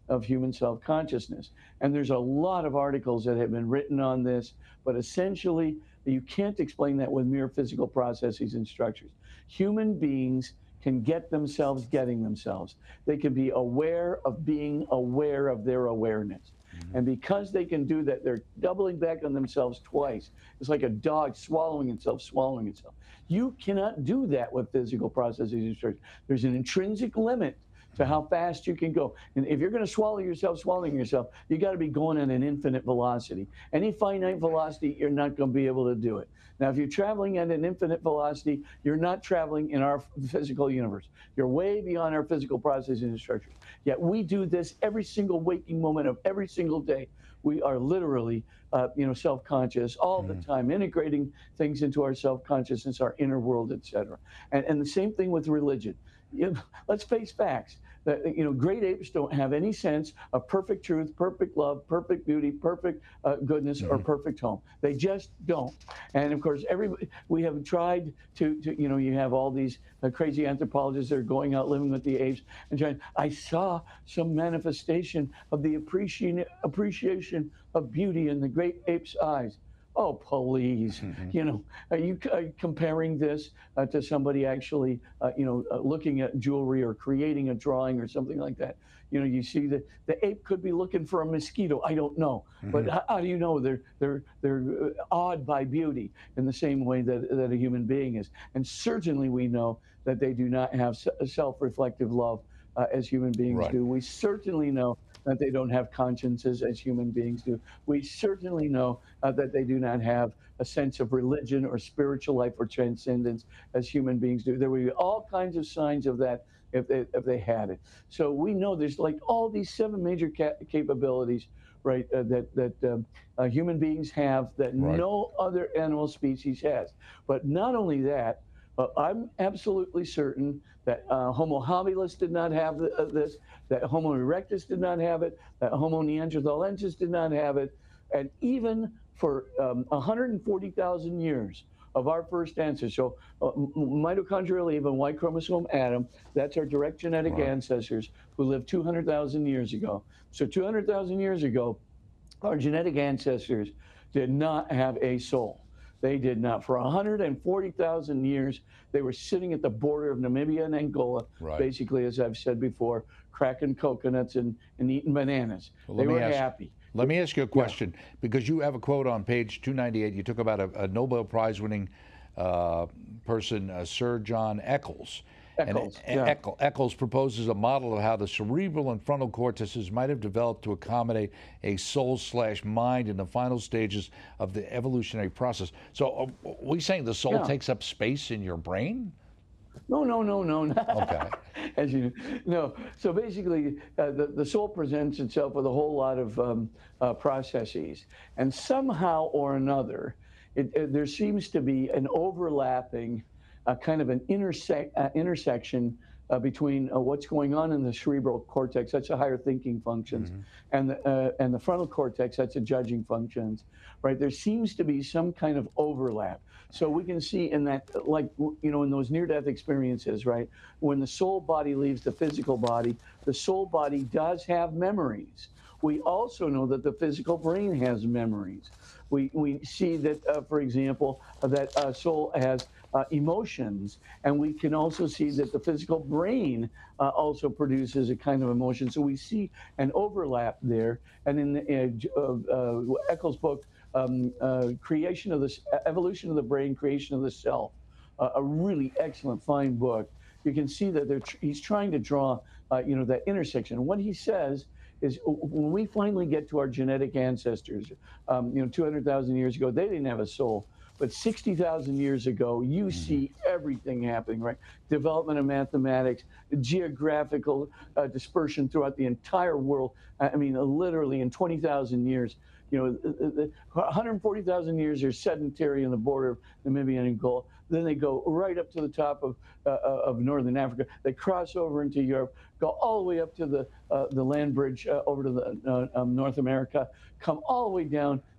S2: of human self-consciousness. And there's a lot of articles that have been written on this, but essentially, you can't explain that with mere physical processes and structures. Human beings can get themselves getting themselves. They can be aware of being aware of their awareness. Mm-hmm. And because they can do that, they're doubling back on themselves twice. It's like a dog swallowing itself, swallowing itself. You cannot do that with physical processes and structures. There's an intrinsic limit to how fast you can go. And if you're going to swallow yourself, swallowing yourself, you got to be going at an infinite velocity. Any finite velocity, you're not going to be able to do it. Now, if you're traveling at an infinite velocity, you're not traveling in our physical universe. You're way beyond our physical processes and structures. Yet we do this every single waking moment of every single day. We are literally, uh, you know, self-conscious all mm. the time, integrating things into our self-consciousness, our inner world, et cetera. And, and the same thing with religion. You know, let's face facts. That, you know, great apes don't have any sense of perfect truth, perfect love, perfect beauty, perfect uh, goodness, mm-hmm. or perfect home. They just don't. And of course, every we have tried to, to you know, you have all these uh, crazy anthropologists that are going out living with the apes and trying. I saw some manifestation of the appreciation appreciation of beauty in the great ape's eyes. Oh, please. Mm-hmm. You know, are you uh, comparing this uh, to somebody actually, uh, you know, uh, looking at jewelry or creating a drawing or something like that? You know, you see that the ape could be looking for a mosquito. I don't know. Mm-hmm. But how, how do you know they're, they're, they're awed by beauty in the same way that, that a human being is? And certainly we know that they do not have self-reflective love uh, as human beings right. do. We certainly know that they don't have consciences as human beings do. We certainly know uh, that they do not have a sense of religion or spiritual life or transcendence as human beings do. There would be all kinds of signs of that if they, if they had it. So we know there's like all these seven major ca capabilities, right, uh, that, that um, uh, human beings have that right. no other animal species has. But not only that, Uh, I'm absolutely certain that uh, Homo habilis did not have the, uh, this, that Homo erectus did not have it, that Homo neanderthalensis did not have it, and even for um, one hundred forty thousand years of our first ancestors, so uh, mitochondrial Eve and Y chromosome Adam, that's our direct genetic right. ancestors who lived two hundred thousand years ago. So two hundred thousand years ago, our genetic ancestors did not have a soul. They did not. For one hundred forty thousand years, they were sitting at the border of Namibia and Angola, right. basically, as I've said before, cracking coconuts and, and eating bananas. Well, they were ask, happy.
S1: Let me ask you a question, yeah. because you have a quote on page two ninety-eight. You talk about a, a Nobel Prize-winning uh, person, uh, Sir John Eccles.
S2: Eccles,
S1: and
S2: yeah.
S1: Eccles proposes a model of how the cerebral and frontal cortexes might have developed to accommodate a soul slash mind in the final stages of the evolutionary process. So are we saying the soul
S2: yeah.
S1: takes up space in your brain?
S2: No, no, no, no.
S1: Okay.
S2: As you know, so basically, uh, the the soul presents itself with a whole lot of um, uh, processes, and somehow or another, it, it, there seems to be an overlapping. Uh, kind of an intersect, uh, intersection uh, between uh, what's going on in the cerebral cortex, that's the higher thinking functions, mm-hmm. and, the, uh, and the frontal cortex, that's the judging functions, right? There seems to be some kind of overlap. So we can see in that, like, you know, in those near-death experiences, right? When the soul body leaves the physical body, the soul body does have memories. We also know that the physical brain has memories. We, we see that, uh, for example, uh, that uh, soul has uh, emotions, and we can also see that the physical brain uh, also produces a kind of emotion. So we see an overlap there. And in the, uh, uh, Eccles' book, um, uh, Creation of the Evolution of the Brain, Creation of the Self, uh, a really excellent, fine book. You can see that they're tr he's trying to draw, uh, you know, that intersection. What he says is when we finally get to our genetic ancestors, um, you know, two hundred thousand years ago, they didn't have a soul. But sixty thousand years ago, you see everything happening, right? Development of mathematics, geographical uh, dispersion throughout the entire world. I mean, uh, literally in twenty thousand years, you know, one hundred forty thousand years are sedentary on the border of Namibia and Angola. Then they go right up to the top of, uh, of northern Africa. They cross over into Europe, go all the way up to the, uh, the land bridge uh, over to the, uh, um, North America, come all the way down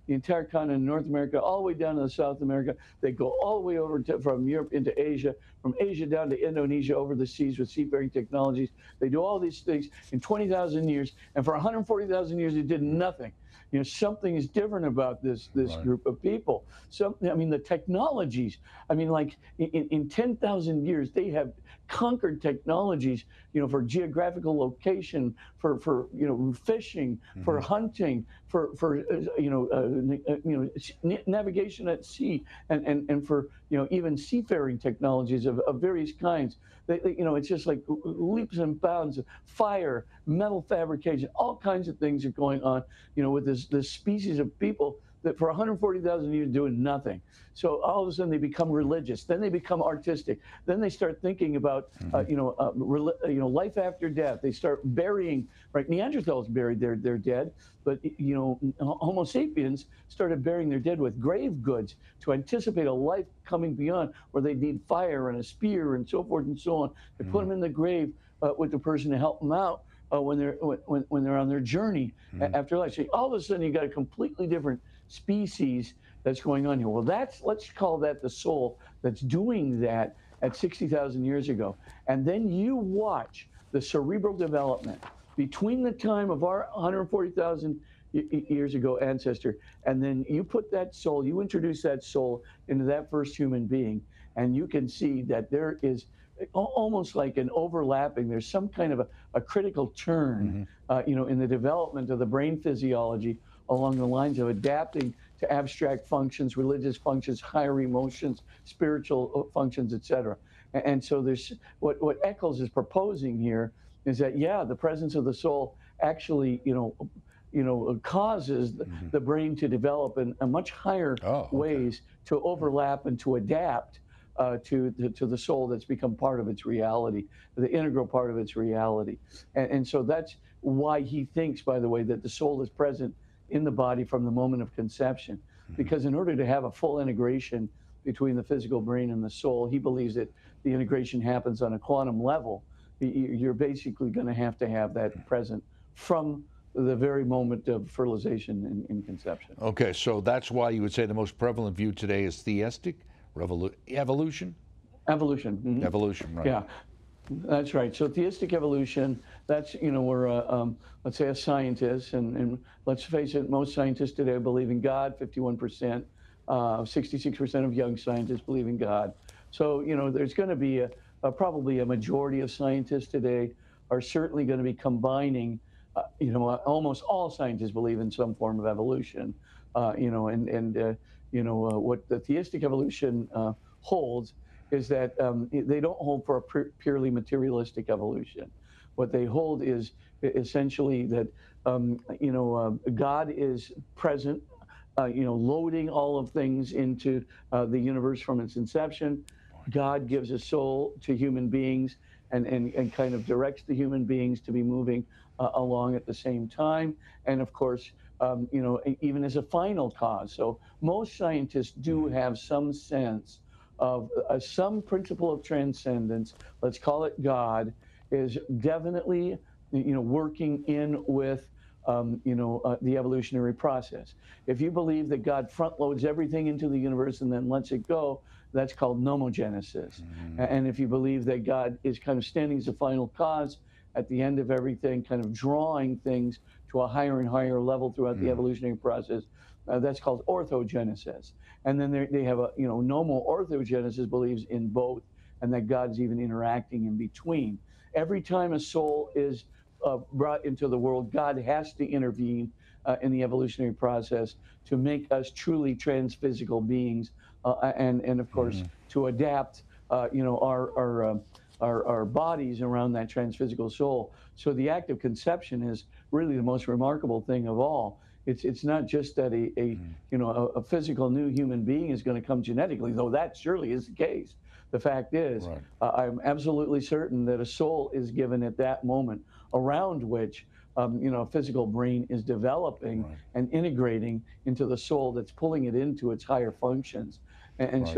S2: the entire continent of North America, all the way down to South America. They go all the way over to, from Europe into Asia, from Asia down to Indonesia over the seas with seafaring technologies. They do all these things in twenty thousand years, and for one hundred forty thousand years, they did nothing. You know, something is different about this this
S1: Right.
S2: group of people. So, I mean, the technologies. I mean, like in, in ten thousand years, they have conquered technologies. You know, for geographical location, for for you know fishing, for hunting, for for uh, you know uh, you know s- navigation at sea, and and and for you know even seafaring technologies of, of various kinds. They, they, you know, it's just like leaps and bounds of fire, metal fabrication, all kinds of things are going on, you know, with this, this species of people that for one hundred forty thousand years doing nothing. So all of a sudden they become religious, then they become artistic, then they start thinking about, uh, you know, uh, rel- you know, life after death. They start burying, right? Neanderthals buried their, their dead, but, you know, Homo sapiens started burying their dead with grave goods to anticipate a life coming beyond where they need fire and a spear and so forth and so on. They put them in the grave uh, with the person to help them out uh, when they're when, when they're on their journey a- after life. So all of a sudden you got a completely different species that's going on here. Well, that's, let's call that the soul that's doing that at sixty thousand years ago. And then you watch the cerebral development between the time of our one hundred forty thousand y- y- years ago ancestor, and then you put that soul, you introduce that soul into that first human being, and you can see that there is al- almost like an overlapping. There's some kind of a, a critical turn, uh, you know, in the development of the brain physiology along the lines of adapting to abstract functions, religious functions, higher emotions, spiritual uh, functions, et cetera. A- And so there's what, what Eccles is proposing here is that, yeah, the presence of the soul actually, you know, you know, causes the, the brain to develop in a much higher
S1: Oh, okay.
S2: ways to overlap and to adapt uh, to, to to the soul that's become part of its reality, the integral part of its reality. And, and so that's why he thinks, by the way, that the soul is present in the body from the moment of conception. Because in order to have a full integration between the physical brain and the soul, he believes that the integration happens on a quantum level. Y- y- You're basically going to have to have that present from the very moment of fertilization and, and conception.
S1: Okay, so that's why you would say the most prevalent view today is theistic revolu- evolution?
S2: Evolution. mhm.
S1: Evolution, right.
S2: Yeah, that's right. So theistic evolution, that's, you know, we're, uh, um, let's say, a scientist, and, and let's face it, most scientists today believe in God, fifty-one percent. Uh, sixty-six percent of young scientists believe in God. So, you know, there's going to be a, a, probably a majority of scientists today are certainly going to be combining, uh, you know, uh, almost all scientists believe in some form of evolution, uh, you know, and, and uh, you know, uh, what the theistic evolution uh, holds is that um, they don't hold for a pur- purely materialistic evolution. What they hold is essentially that, um, you know, uh, God is present, uh, you know, loading all of things into uh, the universe from its inception. God gives a soul to human beings and, and, and kind of directs the human beings to be moving uh, along at the same time. And of course, um, you know, e- even as a final cause. So most scientists do have some sense of uh, some principle of transcendence, let's call it God, is definitely, you know, working in with, um, you know, uh, the evolutionary process. If you believe that God front loads everything into the universe and then lets it go, that's called nomogenesis. A- And if you believe that God is kind of standing as a final cause at the end of everything, kind of drawing things to a higher and higher level throughout the evolutionary process, uh, that's called orthogenesis. And then they have a, you know, nomo orthogenesis believes in both, and that God's even interacting in between. Every time a soul is uh, brought into the world, God has to intervene uh, in the evolutionary process to make us truly transphysical beings, uh, and and of course to adapt, uh, you know, our our, uh, our our bodies around that transphysical soul. So the act of conception is really the most remarkable thing of all. It's it's not just that a, a you know a, a physical new human being is going to come genetically, though that surely is the case. The fact is,
S1: Right.
S2: uh, I'm absolutely certain that a soul is given at that moment, around which um, you know a physical brain is developing and integrating into the soul that's pulling it into its higher functions. And, and
S1: Right.
S2: so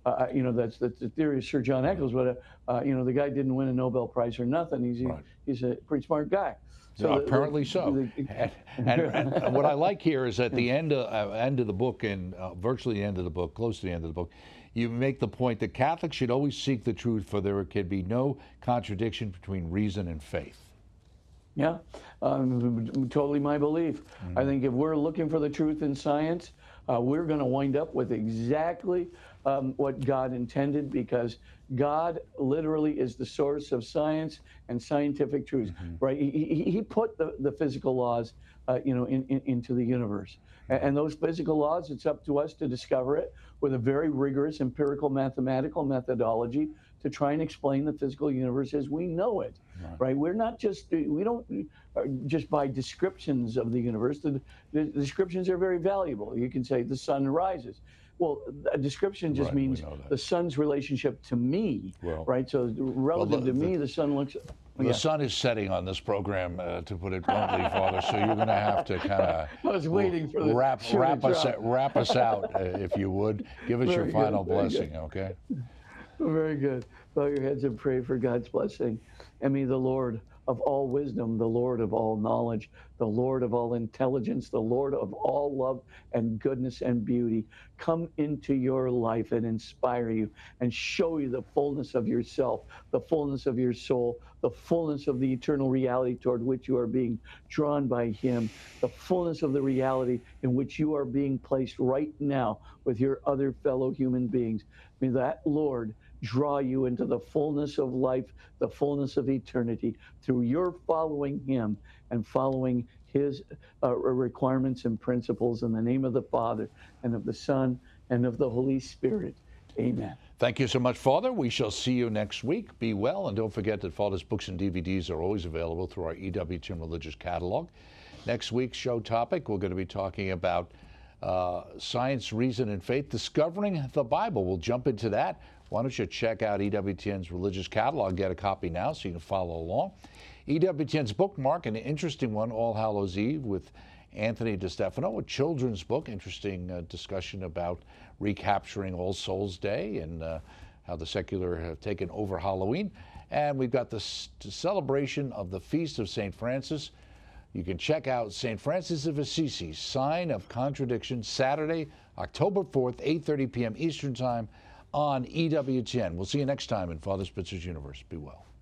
S2: uh, you know, that's, that's the theory of Sir John Eccles, but, uh, uh, you know, the guy didn't win a Nobel Prize for nothing. He's,
S1: Right.
S2: he's a pretty smart guy. So
S1: Yeah,
S2: the-
S1: apparently
S2: the-
S1: so.
S2: the-
S1: and, and, and what I like here is at the end of, uh, end of the book, and uh, virtually the end of the book, close to the end of the book, you make the point that Catholics should always seek the truth, for there can be no contradiction between reason and faith.
S2: Yeah, um, totally my belief.
S1: Mm-hmm.
S2: I think if we're looking for the truth in science, uh, we're going to wind up with exactly um, what God intended, because God literally is the source of science and scientific truth,
S1: Mm-hmm.
S2: right? He, he, he put the, the physical laws, uh, you know, in, in, into the universe. And, and those physical laws, it's up to us to discover it with a very rigorous empirical mathematical methodology to try and explain the physical universe as we know it, right? right? We're not just, we don't uh, just buy descriptions of the universe. The, the descriptions are very valuable. You can say the sun rises. Well, a description just
S1: Right, we
S2: means
S1: know that.
S2: the sun's relationship to me,
S1: Well-
S2: right? So relative
S1: the-
S2: to me,
S1: the-
S2: the sun looks,
S1: The
S2: yeah.
S1: sun is setting on this program, uh, to put it bluntly, Father. So you're going to have to kind of
S2: I was waiting for the
S1: wrap
S2: shoe to
S1: wrap us
S2: drop.
S1: wrap us out, uh, if you would. Give us your
S2: Very good,
S1: final
S2: very good.
S1: blessing, okay?
S2: Very good. Bow your heads and pray for God's blessing. And may the Lord of all wisdom, the Lord of all knowledge, the Lord of all intelligence, the Lord of all love and goodness and beauty, come into your life and inspire you and show you the fullness of yourself, the fullness of your soul, the fullness of the eternal reality toward which you are being drawn by Him, the fullness of the reality in which you are being placed right now with your other fellow human beings. May that Lord draw you into the fullness of life, the fullness of eternity, through your following Him and following His uh, requirements and principles, in the name of the Father and of the Son and of the Holy Spirit. Amen.
S1: Thank you so much, Father. We shall see you next week. Be well, and don't forget that Father's books and D V Ds are always available through our E W T N Religious Catalog. Next week's show topic, we're going to be talking about uh, science, reason, and faith, discovering the Bible. We'll jump into that. Why don't you check out E W T N's Religious Catalog, get a copy now so you can follow along. E W T N's bookmark, an interesting one, All Hallows Eve with Anthony DeStefano, a children's book, interesting uh, discussion about recapturing All Souls Day and uh, how the secular have taken over Halloween. And we've got the, the celebration of the Feast of Saint Francis. You can check out Saint Francis of Assisi, Sign of Contradiction, Saturday, October fourth, eight thirty p m Eastern Time on E W T N. We'll see you next time in Father Spitzer's Universe. Be well.